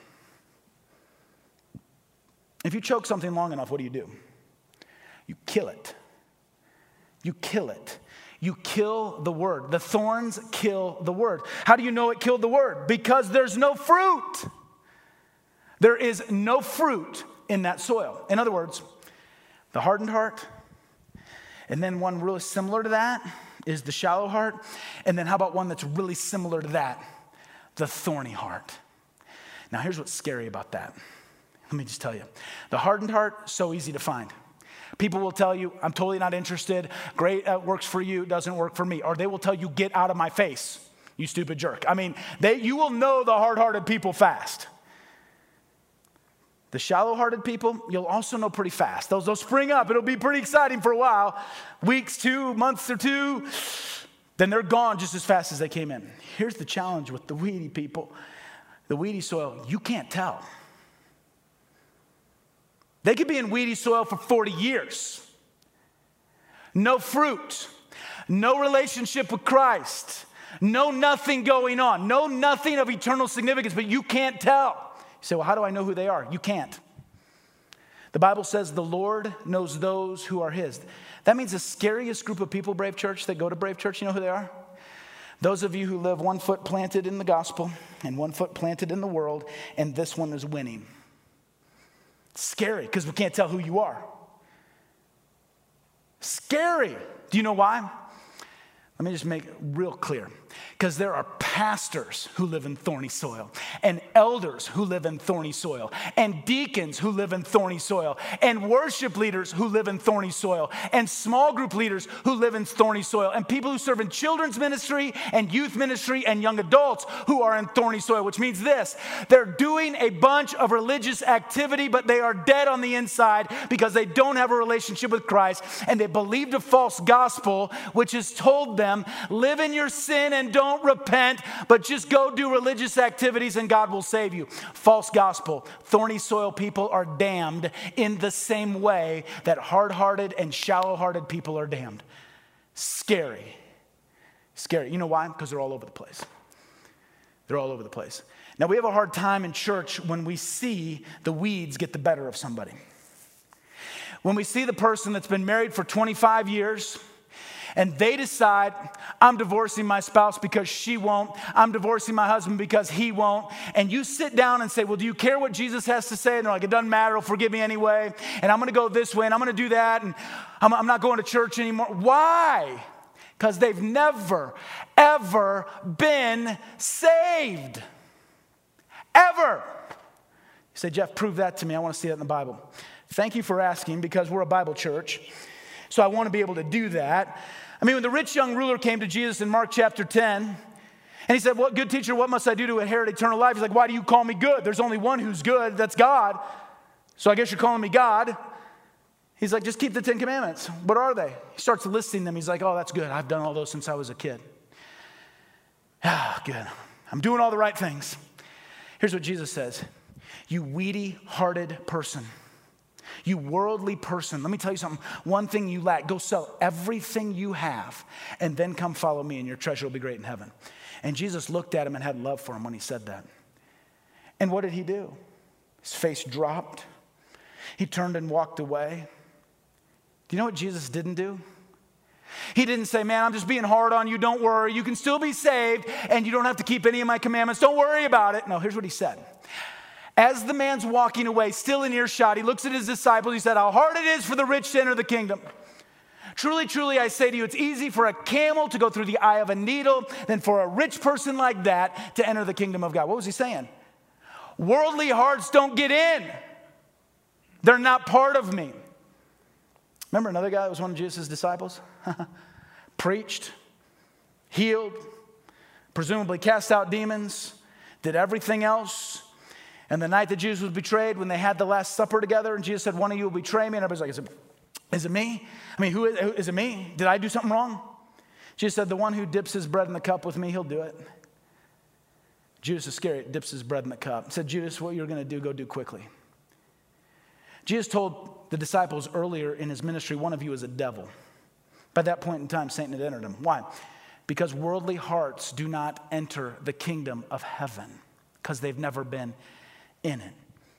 S1: If you choke something long enough, what do you do? You kill it. You kill it. You kill the word. The thorns kill the word. How do you know it killed the word? Because there's no fruit. There is no fruit in that soil. In other words, the hardened heart, and then one really similar to that is the shallow heart. And then how about one that's really similar to that? The thorny heart. Now here's what's scary about that. Let me just tell you. The hardened heart, so easy to find. People will tell you, I'm totally not interested. Great, uh, works for you, doesn't work for me. Or they will tell you, get out of my face, you stupid jerk. I mean, they, you will know the hard-hearted people fast. The shallow-hearted people, you'll also know pretty fast. Those will spring up. It'll be pretty exciting for a while. Weeks, two, months or two. Then they're gone just as fast as they came in. Here's the challenge with the weedy people. The weedy soil, you can't tell. They could be in weedy soil for forty years. No fruit, no relationship with Christ, no nothing going on, no nothing of eternal significance, but you can't tell. You say, well, how do I know who they are? You can't. The Bible says the Lord knows those who are his. That means the scariest group of people, Brave Church, that go to Brave Church, you know who they are? Those of you who live one foot planted in the gospel and one foot planted in the world, and this one is winning. It's scary because we can't tell who you are. Scary. Do you know why? Let me just make it real clear. Because there are pastors who live in thorny soil, and elders who live in thorny soil, and deacons who live in thorny soil, and worship leaders who live in thorny soil, and small group leaders who live in thorny soil, and people who serve in children's ministry and youth ministry and young adults who are in thorny soil, which means this: they're doing a bunch of religious activity, but they are dead on the inside because they don't have a relationship with Christ, and they believed a false gospel, which has told them, live in your sin and don't repent, but just go do religious activities and God will save you. False gospel. Thorny soil people are damned in the same way that hard-hearted and shallow-hearted people are damned. Scary. Scary. You know why? Because they're all over the place. They're all over the place. Now, we have a hard time in church when we see the weeds get the better of somebody. When we see the person that's been married for twenty-five years, and they decide, I'm divorcing my spouse because she won't. I'm divorcing my husband because he won't. And you sit down and say, well, do you care what Jesus has to say? And they're like, it doesn't matter. He'll forgive me anyway. And I'm going to go this way and I'm going to do that. And I'm, I'm not going to church anymore. Why? Because they've never, ever been saved. Ever. You say, Jeff, prove that to me. I want to see that in the Bible. Thank you for asking, because we're a Bible church. So I want to be able to do that. I mean, when the rich young ruler came to Jesus in Mark chapter ten, and he said, what good teacher, what must I do to inherit eternal life? He's like, why do you call me good? There's only one who's good, that's God. So I guess you're calling me God. He's like, just keep the Ten Commandments. What are they? He starts listing them. He's like, oh, that's good. I've done all those since I was a kid. Ah, good. I'm doing all the right things. Here's what Jesus says. You weedy-hearted person. You worldly person, let me tell you something. One thing you lack, go sell everything you have and then come follow me and your treasure will be great in heaven. And Jesus looked at him and had love for him when he said that. And what did he do? His face dropped. He turned and walked away. Do you know what Jesus didn't do? He didn't say, man, I'm just being hard on you. Don't worry. You can still be saved and you don't have to keep any of my commandments. Don't worry about it. No, here's what he said. As the man's walking away, still in earshot, he looks at his disciples. He said, how hard it is for the rich to enter the kingdom. Truly, truly, I say to you, it's easy for a camel to go through the eye of a needle than for a rich person like that to enter the kingdom of God. What was he saying? Worldly hearts don't get in. They're not part of me. Remember another guy that was one of Jesus' disciples? Preached, healed, presumably cast out demons, did everything else. And the night that Jesus was betrayed, when they had the Last Supper together, and Jesus said, one of you will betray me. And everybody's like, is it, is it me? I mean, who is, who, is it me? Did I do something wrong? Jesus said, the one who dips his bread in the cup with me, he'll do it. Judas Iscariot dips his bread in the cup. He said, Judas, what you're going to do, go do quickly. Jesus told the disciples earlier in his ministry, one of you is a devil. By that point in time, Satan had entered him. Why? Because worldly hearts do not enter the kingdom of heaven because they've never been in it.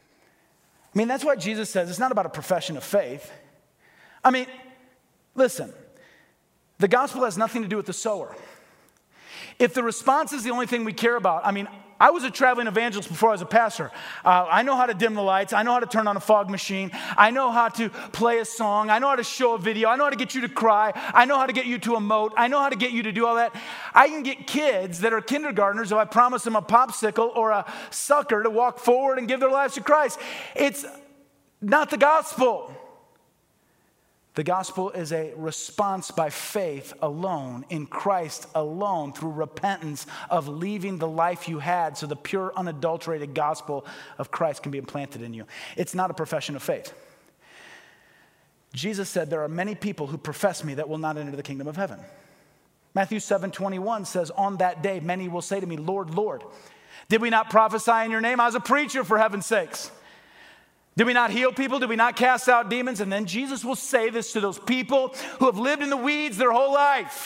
S1: I mean, that's why Jesus says it's not about a profession of faith. I mean, listen, the gospel has nothing to do with the sower. If the response is the only thing we care about, I mean, I was a traveling evangelist before I was a pastor. Uh, I know how to dim the lights. I know how to turn on a fog machine. I know how to play a song. I know how to show a video. I know how to get you to cry. I know how to get you to emote. I know how to get you to do all that. I can get kids that are kindergartners if I promise them a popsicle or a sucker to walk forward and give their lives to Christ. It's not the gospel. The gospel is a response by faith alone, in Christ alone, through repentance of leaving the life you had so the pure, unadulterated gospel of Christ can be implanted in you. It's not a profession of faith. Jesus said there are many people who profess me that will not enter the kingdom of heaven. Matthew seven twenty-one says, on that day many will say to me, Lord, Lord, did we not prophesy in your name? I was a preacher, for heaven's sakes. Did we not heal people? Did we not cast out demons? And then Jesus will say this to those people who have lived in the weeds their whole life.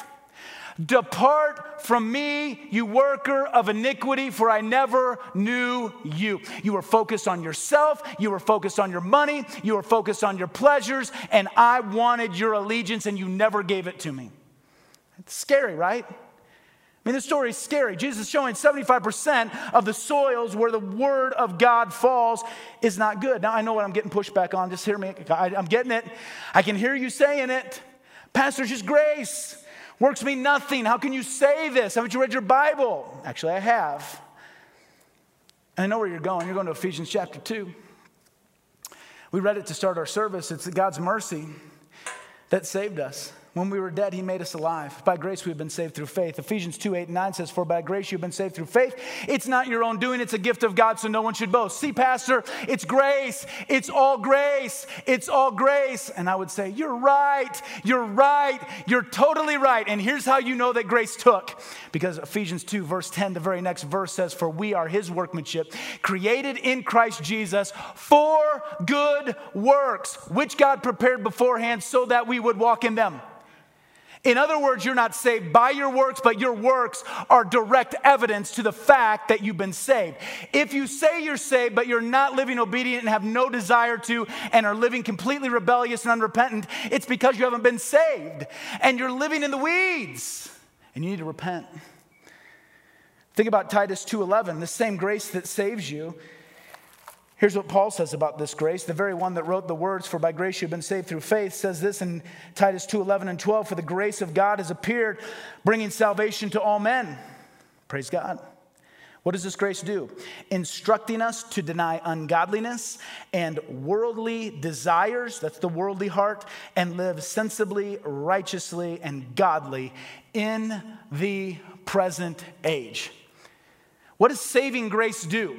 S1: Depart from me, you worker of iniquity, for I never knew you. You were focused on yourself. You were focused on your money. You were focused on your pleasures. And I wanted your allegiance, and you never gave it to me. It's scary, right? I mean, this story is scary. Jesus is showing seventy-five percent of the soils where the word of God falls is not good. Now, I know what I'm getting pushed back on. Just hear me. I, I'm getting it. I can hear you saying it. Pastor, it's just grace. Works mean nothing. How can you say this? Haven't you read your Bible? Actually, I have. And I know where you're going. You're going to Ephesians chapter two. We read it to start our service. It's God's mercy that saved us. When we were dead, he made us alive. By grace, we've been saved through faith. Ephesians two, eight, and nine says, for by grace you've been saved through faith. It's not your own doing. It's a gift of God, so no one should boast. See, Pastor, it's grace. It's all grace. It's all grace. And I would say, you're right. You're right. You're totally right. And here's how you know that grace took. Because Ephesians two, verse ten, the very next verse says, for we are his workmanship, created in Christ Jesus for good works, which God prepared beforehand so that we would walk in them. In other words, you're not saved by your works, but your works are direct evidence to the fact that you've been saved. If you say you're saved, but you're not living obedient and have no desire to, and are living completely rebellious and unrepentant, it's because you haven't been saved. And you're living in the weeds, and you need to repent. Think about Titus two eleven, the same grace that saves you. Here's what Paul says about this grace. The very one that wrote the words, for by grace you've been saved through faith, says this in Titus two eleven and twelve, for the grace of God has appeared, bringing salvation to all men. Praise God. What does this grace do? Instructing us to deny ungodliness and worldly desires, that's the worldly heart, and live sensibly, righteously, and godly in the present age. What does saving grace do?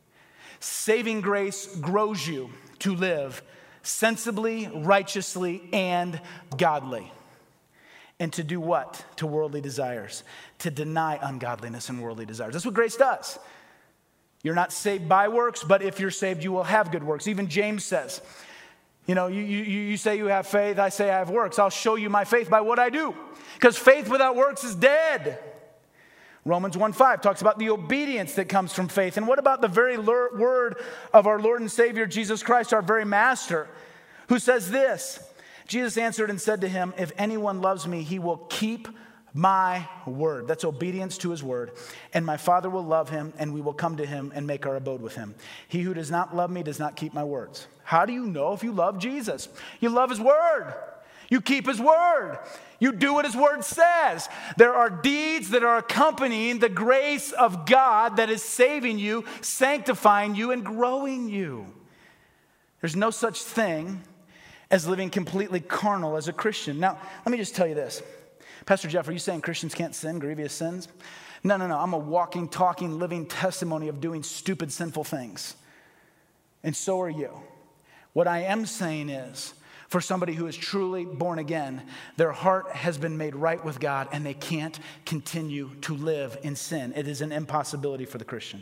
S1: Saving grace grows you to live sensibly, righteously, and godly. And to do what? To worldly desires. To deny ungodliness and worldly desires. That's what grace does. You're not saved by works, but if you're saved, you will have good works. Even James says, you know, you, you, you say you have faith, I say I have works. I'll show you my faith by what I do. Because faith without works is dead. Romans one five talks about the obedience that comes from faith. And what about the very word of our Lord and Savior, Jesus Christ, our very master, who says this? Jesus answered and said to him, if anyone loves me, he will keep my word. That's obedience to his word. And my Father will love him, and we will come to him and make our abode with him. He who does not love me does not keep my words. How do you know if you love Jesus? You love his word. You keep his word. You do what his word says. There are deeds that are accompanying the grace of God that is saving you, sanctifying you, and growing you. There's no such thing as living completely carnal as a Christian. Now, let me just tell you this. Pastor Jeff, are you saying Christians can't sin, grievous sins? No, no, no. I'm a walking, talking, living testimony of doing stupid, sinful things. And so are you. What I am saying is, for somebody who is truly born again, their heart has been made right with God, and they can't continue to live in sin. It is an impossibility for the Christian.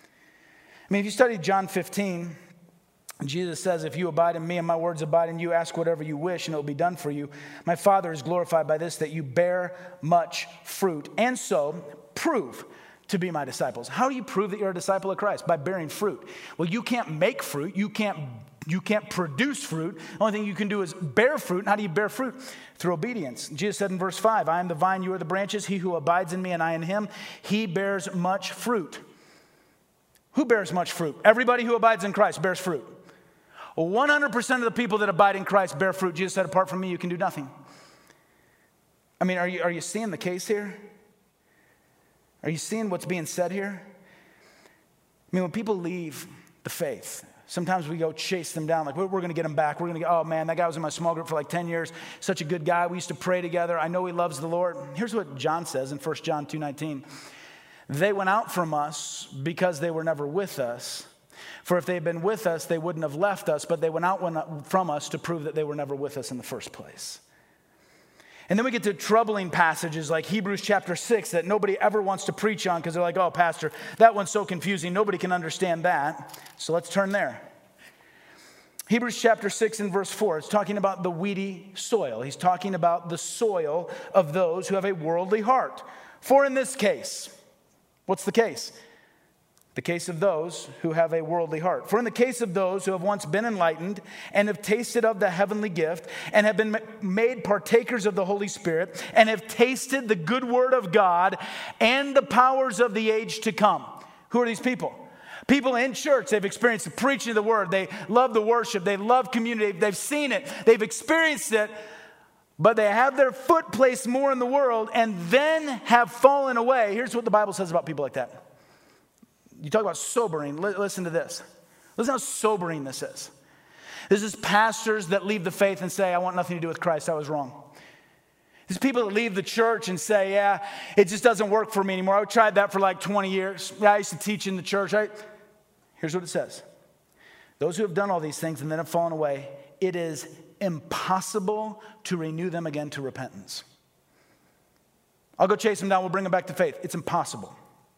S1: I mean, if you study John fifteen, Jesus says, if you abide in me and my words abide in you, ask whatever you wish and it will be done for you. My Father is glorified by this, that you bear much fruit, and so prove to be my disciples. How do you prove that you're a disciple of Christ? By bearing fruit. Well, you can't make fruit. You can't You can't produce fruit. The only thing you can do is bear fruit. And how do you bear fruit? Through obedience. Jesus said in verse five, I am the vine, you are the branches. He who abides in me and I in him, he bears much fruit. Who bears much fruit? Everybody who abides in Christ bears fruit. one hundred percent of the people that abide in Christ bear fruit. Jesus said, apart from me, you can do nothing. I mean, are you, are you seeing the case here? Are you seeing what's being said here? I mean, when people leave the faith, sometimes we go chase them down, like, we're, we're going to get him back. We're going to go, oh man, that guy was in my small group for like ten years. Such a good guy. We used to pray together. I know he loves the Lord. Here's what John says in First John two nineteen. They went out from us because they were never with us. For if they had been with us, they wouldn't have left us, but they went out from us to prove that they were never with us in the first place. And then we get to troubling passages like Hebrews chapter six that nobody ever wants to preach on because they're like, oh, pastor, that one's so confusing. Nobody can understand that. So let's turn there. Hebrews chapter six and verse four, it's talking about the weedy soil. He's talking about the soil of those who have a worldly heart. For in this case, what's the case? The case of those who have a worldly heart. For in the case of those who have once been enlightened and have tasted of the heavenly gift and have been made partakers of the Holy Spirit and have tasted the good word of God and the powers of the age to come. Who are these people? People in church, they've experienced the preaching of the word. They love the worship. They love community. They've seen it. They've experienced it. But they have their foot placed more in the world and then have fallen away. Here's what the Bible says about people like that. You talk about sobering. Listen to this. Listen how sobering this is. This is pastors that leave the faith and say, I want nothing to do with Christ. I was wrong. These people that leave the church and say, yeah, it just doesn't work for me anymore. I tried that for like twenty years. Yeah, I used to teach in the church. I... Here's what it says. Those who have done all these things and then have fallen away, it is impossible to renew them again to repentance. I'll go chase them down. We'll bring them back to faith. It's impossible.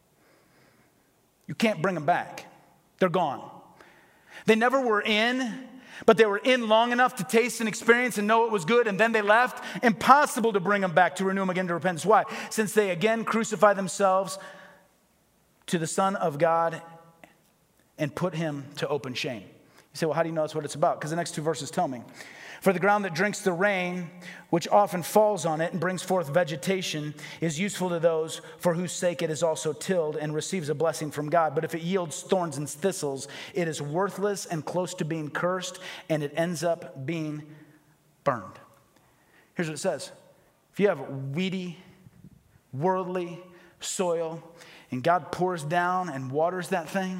S1: You can't bring them back. They're gone. They never were in, but they were in long enough to taste and experience and know it was good, and then they left. Impossible to bring them back, to renew them again to repentance. Why? Since they again crucify themselves to the Son of God and put him to open shame. You say, well, how do you know that's what it's about? Because the next two verses tell me. For the ground that drinks the rain, which often falls on it and brings forth vegetation, is useful to those for whose sake it is also tilled and receives a blessing from God. But if it yields thorns and thistles, it is worthless and close to being cursed, and it ends up being burned. Here's what it says. If you have weedy, worldly soil, and God pours down and waters that thing,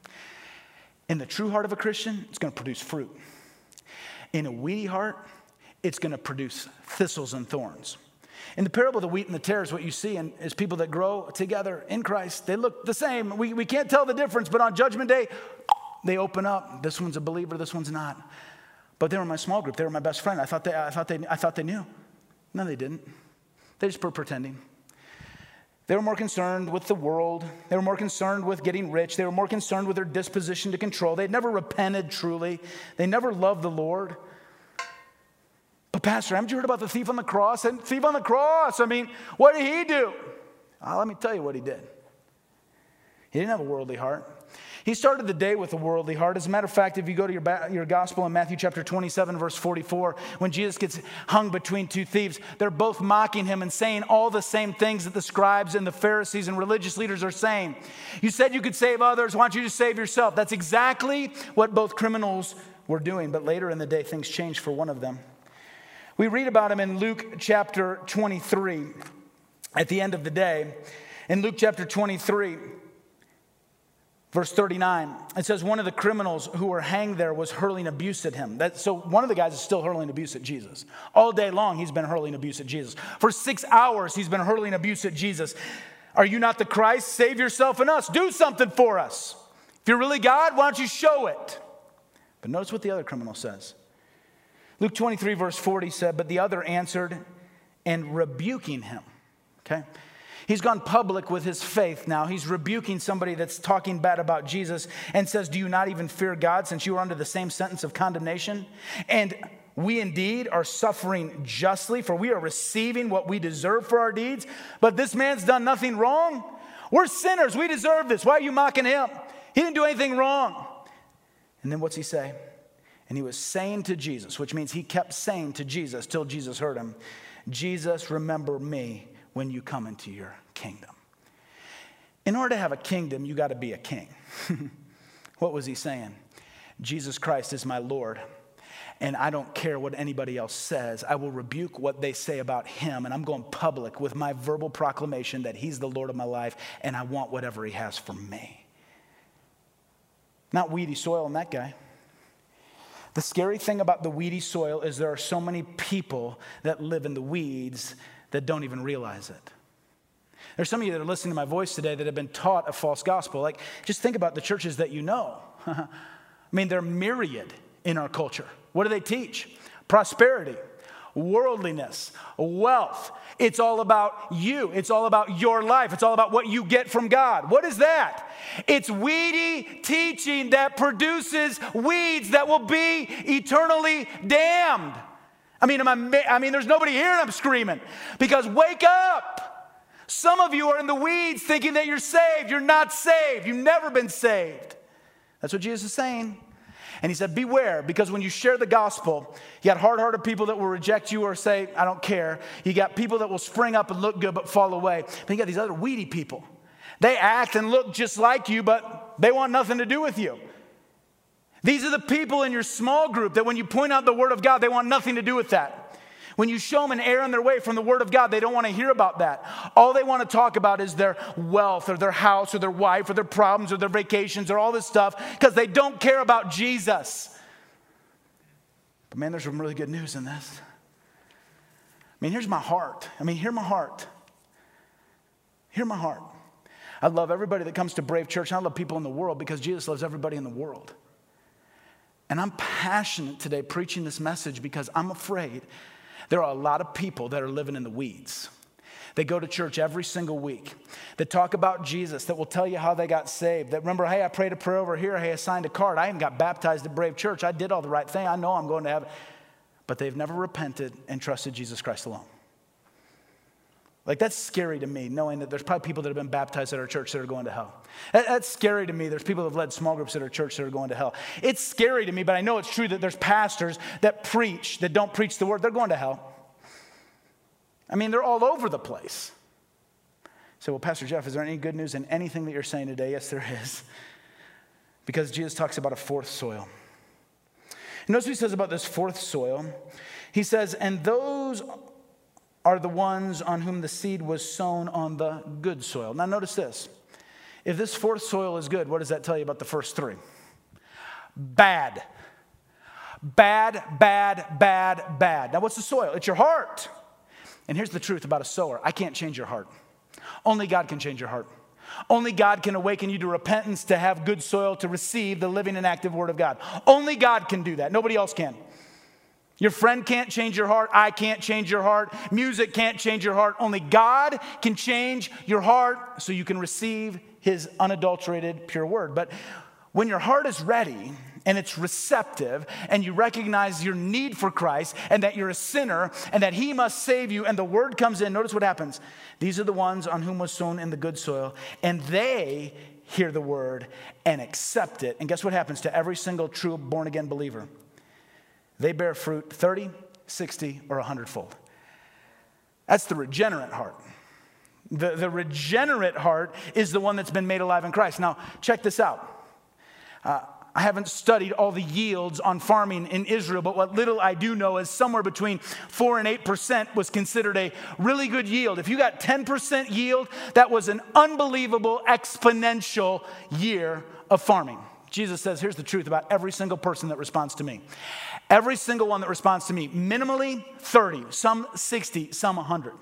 S1: in the true heart of a Christian, it's going to produce fruit. In a weedy heart, it's going to produce thistles and thorns. In the parable of the wheat and the tares, what you see is people that grow together in Christ. They look the same. We, we can't tell the difference, but on Judgment Day, they open up. This one's a believer, this one's not. But they were my small group. They were my best friend. I thought they, I thought they, I thought they knew. No, they didn't. They just were pretending. They were more concerned with the world. They were more concerned with getting rich. They were more concerned with their disposition to control. They'd never repented truly. They never loved the Lord. But Pastor, haven't you heard about the thief on the cross? And thief on the cross, I mean, what did he do? Oh, let me tell you what he did. He didn't have a worldly heart. He started the day with a worldly heart. As a matter of fact, if you go to your, ba- your gospel in Matthew chapter twenty-seven, verse forty-four, when Jesus gets hung between two thieves, they're both mocking him and saying all the same things that the scribes and the Pharisees and religious leaders are saying. You said you could save others. Why don't you just save yourself? That's exactly what both criminals were doing. But later in the day, things changed for one of them. We read about him in Luke chapter twenty-three at the end of the day. In Luke chapter twenty-three, verse thirty-nine, it says one of the criminals who were hanged there was hurling abuse at him. That, so one of the guys is still hurling abuse at Jesus. All day long, he's been hurling abuse at Jesus. For six hours, he's been hurling abuse at Jesus. Are you not the Christ? Save yourself and us. Do something for us. If you're really God, why don't you show it? But notice what the other criminal says. Luke twenty-three, verse forty said, but the other answered and rebuking him. Okay? He's gone public with his faith now. He's rebuking somebody that's talking bad about Jesus and says, do you not even fear God since you are under the same sentence of condemnation? And we indeed are suffering justly, for we are receiving what we deserve for our deeds. But this man's done nothing wrong. We're sinners. We deserve this. Why are you mocking him? He didn't do anything wrong. And then what's he say? And he was saying to Jesus, which means he kept saying to Jesus till Jesus heard him, Jesus, remember me when you come into your kingdom. In order to have a kingdom, you got to be a king. What was he saying? Jesus Christ is my Lord, and I don't care what anybody else says. I will rebuke what they say about him, and I'm going public with my verbal proclamation that he's the Lord of my life, and I want whatever he has for me. Not weedy soil in that guy. The scary thing about the weedy soil is there are so many people that live in the weeds that don't even realize it. There's some of you that are listening to my voice today that have been taught a false gospel. Like, just think about the churches that you know. I mean, they're myriad in our culture. What do they teach? Prosperity. worldliness, wealth. It's all about you. It's all about your life. It's all about what you get from God. What is that? It's weedy teaching that produces weeds that will be eternally damned. I mean, am I, I mean, there's nobody here and I'm screaming because wake up. Some of you are in the weeds thinking that you're saved. You're not saved. You've never been saved. That's what Jesus is saying. And he said, beware, because when you share the gospel, you got hard-hearted people that will reject you or say, I don't care. You got people that will spring up and look good but fall away. But you got these other weedy people. They act and look just like you, but they want nothing to do with you. These are the people in your small group that when you point out the word of God, they want nothing to do with that. When you show them an error in their way from the word of God, they don't want to hear about that. All they want to talk about is their wealth or their house or their wife or their problems or their vacations or all this stuff because they don't care about Jesus. But man, there's some really good news in this. I mean, here's my heart. I mean, hear my heart. Hear my heart. I love everybody that comes to Brave Church. And I love people in the world because Jesus loves everybody in the world. And I'm passionate today preaching this message because I'm afraid there are a lot of people that are living in the weeds. They go to church every single week. That talk about Jesus, that will tell you how they got saved. That remember, hey, I prayed a prayer over here. Hey, I signed a card. I even got baptized at Brave Church. I did all the right thing. I know I'm going to heaven. But they've never repented and trusted Jesus Christ alone. Like, that's scary to me, knowing that there's probably people that have been baptized at our church that are going to hell. That, that's scary to me. There's people that have led small groups at our church that are going to hell. It's scary to me, but I know it's true that there's pastors that preach, that don't preach the word. They're going to hell. I mean, they're all over the place. So, well, Pastor Jeff, is there any good news in anything that you're saying today? Yes, there is. Because Jesus talks about a fourth soil. And notice what he says about this fourth soil. He says, and those are the ones on whom the seed was sown on the good soil. Now notice this. If this fourth soil is good, what does that tell you about the first three? Bad. Bad, bad, bad, bad. Now what's the soil? It's your heart. And here's the truth about a sower. I can't change your heart. Only God can change your heart. Only God can awaken you to repentance, to have good soil, to receive the living and active word of God. Only God can do that. Nobody else can. Your friend can't change your heart. I can't change your heart. Music can't change your heart. Only God can change your heart so you can receive his unadulterated, pure word. But when your heart is ready and it's receptive and you recognize your need for Christ and that you're a sinner and that he must save you and the word comes in, notice what happens. These are the ones on whom was sown in the good soil, and they hear the word and accept it. And guess what happens to every single true born-again believer? They bear fruit thirty, sixty, or one hundred fold. That's the regenerate heart. The, the regenerate heart is the one that's been made alive in Christ. Now, check this out. Uh, I haven't studied all the yields on farming in Israel, but what little I do know is somewhere between four and eight percent was considered a really good yield. If you got ten percent yield, that was an unbelievable exponential year of farming. Jesus says, here's the truth about every single person that responds to me. Every single one that responds to me, minimally thirty, some sixty, some one hundred.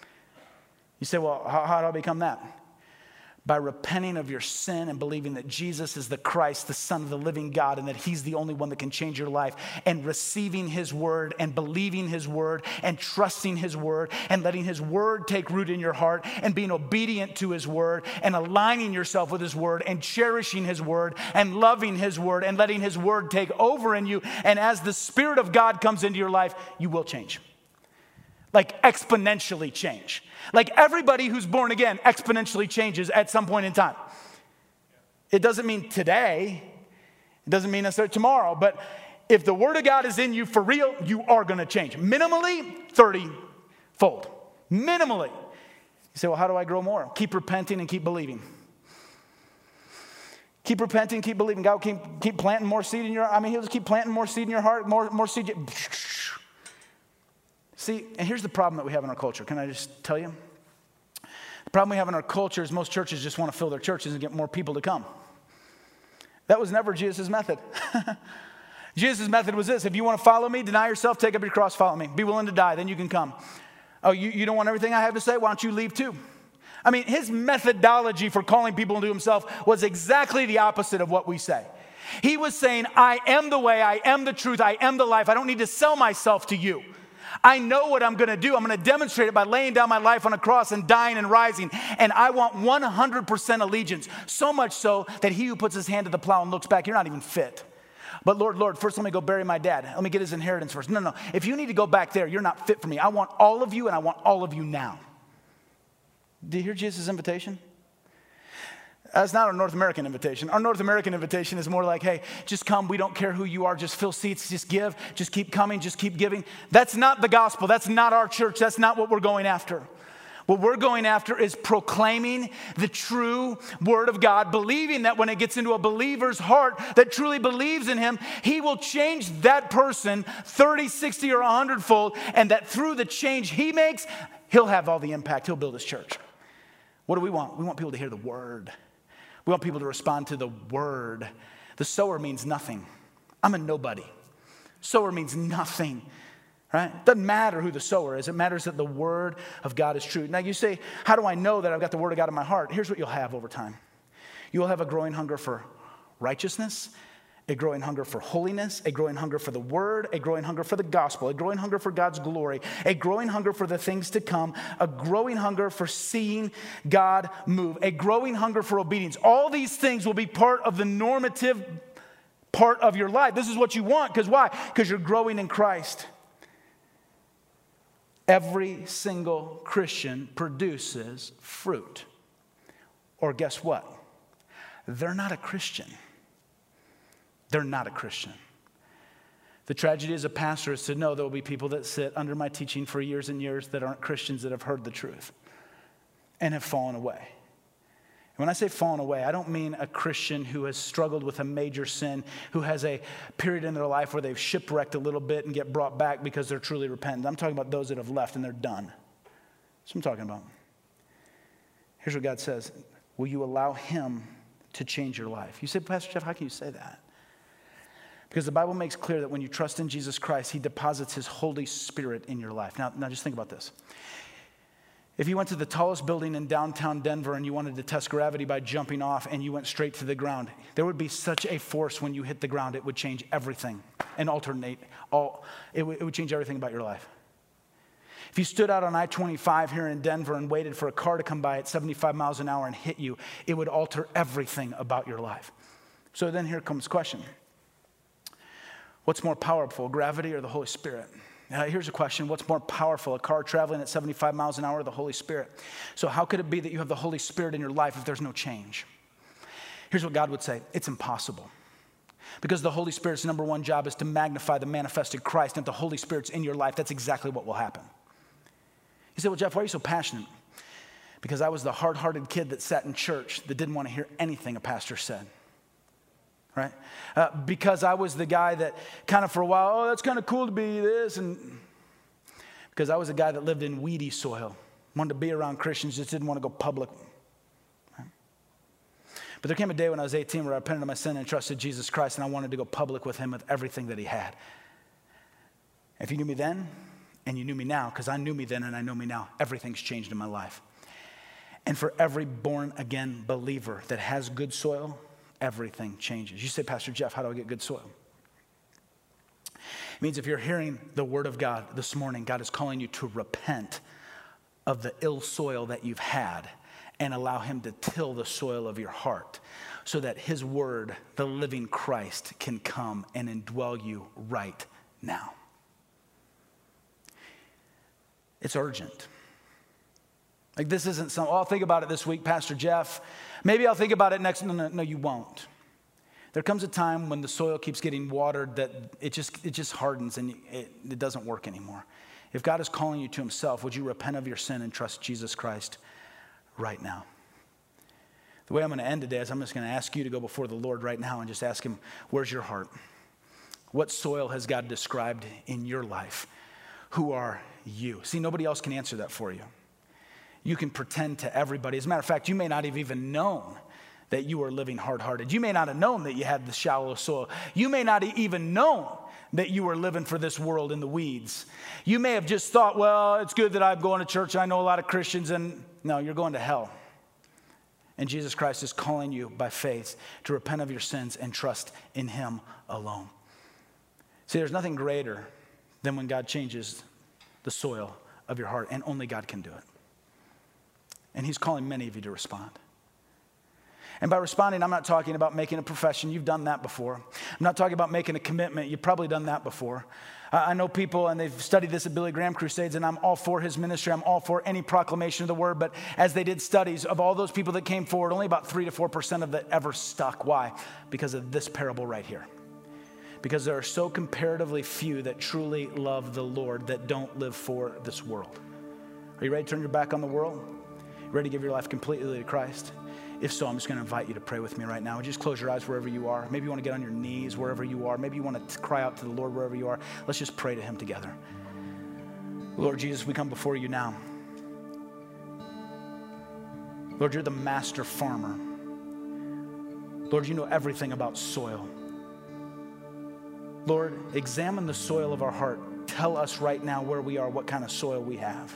S1: You say, well, how, how do I become that? By repenting of your sin and believing that Jesus is the Christ, the Son of the living God, and that he's the only one that can change your life, and receiving his word and believing his word and trusting his word and letting his word take root in your heart and being obedient to his word and aligning yourself with his word and cherishing his word and loving his word and letting his word take over in you. And as the Spirit of God comes into your life, you will change. Like exponentially change. Like everybody who's born again exponentially changes at some point in time. It doesn't mean today. It doesn't mean necessarily tomorrow. But if the word of God is in you for real, you are going to change. Minimally, thirty fold. Minimally. You say, well, how do I grow more? Keep repenting and keep believing. Keep repenting, keep believing. God will keep, keep planting more seed in your heart. I mean, he'll just keep planting more seed in your heart, more, more seed. See, and here's the problem that we have in our culture. Can I just tell you? The problem we have in our culture is most churches just want to fill their churches and get more people to come. That was never Jesus' method. Jesus' method was this. If you want to follow me, deny yourself, take up your cross, follow me. Be willing to die, then you can come. Oh, you, you don't want everything I have to say? Why don't you leave too? I mean, his methodology for calling people into himself was exactly the opposite of what we say. He was saying, I am the way, I am the truth, I am the life. I don't need to sell myself to you. I know what I'm going to do. I'm going to demonstrate it by laying down my life on a cross and dying and rising. And I want one hundred percent allegiance, so much so that he who puts his hand to the plow and looks back, you're not even fit. But Lord, Lord, first let me go bury my dad. Let me get his inheritance first. No, no, if you need to go back there, you're not fit for me. I want all of you, and I want all of you now. Do you hear Jesus' invitation? That's not our North American invitation. Our North American invitation is more like, hey, just come. We don't care who you are. Just fill seats. Just give. Just keep coming. Just keep giving. That's not the gospel. That's not our church. That's not what we're going after. What we're going after is proclaiming the true word of God, believing that when it gets into a believer's heart that truly believes in him, he will change that person thirty, sixty, or one hundred fold, and that through the change he makes, he'll have all the impact. He'll build his church. What do we want? We want people to hear the word. We want people to respond to the word. The sower means nothing. I'm a nobody. Sower means nothing, right? It doesn't matter who the sower is. It matters that the word of God is true. Now you say, how do I know that I've got the word of God in my heart? Here's what you'll have over time. You'll have a growing hunger for righteousness, a growing hunger for holiness, a growing hunger for the word, a growing hunger for the gospel, a growing hunger for God's glory, a growing hunger for the things to come, a growing hunger for seeing God move, a growing hunger for obedience. All these things will be part of the normative part of your life. This is what you want. Because why? Because you're growing in Christ. Every single Christian produces fruit. Or guess what? They're not a Christian. They're not a Christian. The tragedy as a pastor is to know there will be people that sit under my teaching for years and years that aren't Christians that have heard the truth and have fallen away. And when I say fallen away, I don't mean a Christian who has struggled with a major sin, who has a period in their life where they've shipwrecked a little bit and get brought back because they're truly repentant. I'm talking about those that have left and they're done. That's what I'm talking about. Here's what God says. Will you allow him to change your life? You say, Pastor Jeff, how can you say that? Because the Bible makes clear that when you trust in Jesus Christ, he deposits his Holy Spirit in your life. Now, now just think about this. If you went to the tallest building in downtown Denver and you wanted to test gravity by jumping off and you went straight to the ground, there would be such a force when you hit the ground, it would change everything and alternate all. It, w- it would change everything about your life. If you stood out on I twenty-five here in Denver and waited for a car to come by at seventy-five miles an hour and hit you, it would alter everything about your life. So then here comes the question. What's more powerful, gravity or the Holy Spirit? Now, here's a question. What's more powerful, a car traveling at seventy-five miles an hour or the Holy Spirit? So how could it be that you have the Holy Spirit in your life if there's no change? Here's what God would say. It's impossible. Because the Holy Spirit's number one job is to magnify the manifested Christ. And if the Holy Spirit's in your life, that's exactly what will happen. You say, well, Jeff, why are you so passionate? Because I was the hard-hearted kid that sat in church that didn't want to hear anything a pastor said. Right? Uh, because I was the guy that kind of for a while, oh, that's kind of cool to be this. And because I was a guy that lived in weedy soil, wanted to be around Christians, just didn't want to go public. Right? But there came a day when I was eighteen where I repented of my sin and trusted Jesus Christ, and I wanted to go public with him with everything that he had. If you knew me then, and you knew me now, because I knew me then and I know me now, everything's changed in my life. And for every born-again believer that has good soil, everything changes. You say, Pastor Jeff, how do I get good soil? It means if you're hearing the word of God this morning, God is calling you to repent of the ill soil that you've had and allow him to till the soil of your heart so that his word, the living Christ, can come and indwell you right now. It's urgent. Like this isn't some, oh, I'll think about it this week, Pastor Jeff. Maybe I'll think about it next. No, no, no, you won't. There comes a time when the soil keeps getting watered that it just it just hardens and it, it doesn't work anymore. If God is calling you to himself, would you repent of your sin and trust Jesus Christ right now? The way I'm going to end today is I'm just going to ask you to go before the Lord right now and just ask him, where's your heart? What soil has God described in your life? Who are you? See, nobody else can answer that for you. You can pretend to everybody. As a matter of fact, you may not have even known that you were living hard-hearted. You may not have known that you had the shallow soil. You may not have even known that you were living for this world in the weeds. You may have just thought, well, it's good that I'm going to church. I know a lot of Christians, and no, you're going to hell. And Jesus Christ is calling you by faith to repent of your sins and trust in him alone. See, there's nothing greater than when God changes the soil of your heart, and only God can do it. And he's calling many of you to respond. And by responding, I'm not talking about making a profession. You've done that before. I'm not talking about making a commitment. You've probably done that before. I know people, and they've studied this at Billy Graham Crusades, and I'm all for his ministry. I'm all for any proclamation of the word. But as they did studies of all those people that came forward, only about three to four percent of it ever stuck. Why? Because of this parable right here. Because there are so comparatively few that truly love the Lord that don't live for this world. Are you ready to turn your back on the world? Ready to give your life completely to Christ? If so, I'm just going to invite you to pray with me right now. Just close your eyes wherever you are. Maybe you want to get on your knees wherever you are. Maybe you want to cry out to the Lord wherever you are. Let's just pray to him together. Lord Jesus, we come before you now. Lord, you're the master farmer. Lord, you know everything about soil. Lord, examine the soil of our heart. Tell us right now where we are, what kind of soil we have.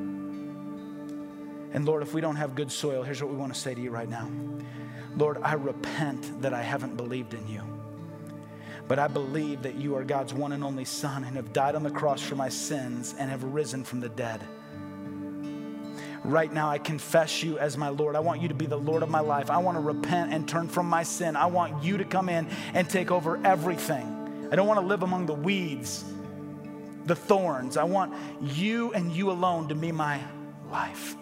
S1: And Lord, if we don't have good soil, here's what we want to say to you right now. Lord, I repent that I haven't believed in you. But I believe that you are God's one and only Son and have died on the cross for my sins and have risen from the dead. Right now, I confess you as my Lord. I want you to be the Lord of my life. I want to repent and turn from my sin. I want you to come in and take over everything. I don't want to live among the weeds, the thorns. I want you and you alone to be my life.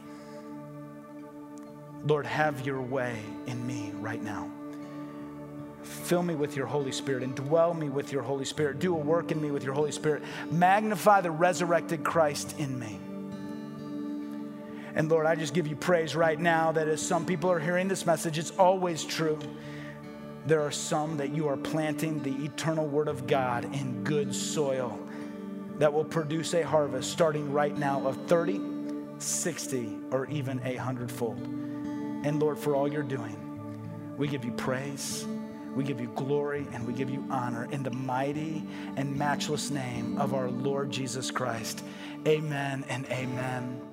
S1: Lord, have your way in me right now. Fill me with your Holy Spirit and dwell me with your Holy Spirit. Do a work in me with your Holy Spirit. Magnify the resurrected Christ in me. And Lord, I just give you praise right now that as some people are hearing this message, it's always true. There are some that you are planting the eternal word of God in good soil that will produce a harvest starting right now of thirty, sixty, or even a hundredfold. And Lord, for all you're doing, we give you praise, we give you glory, and we give you honor in the mighty and matchless name of our Lord Jesus Christ. Amen and amen.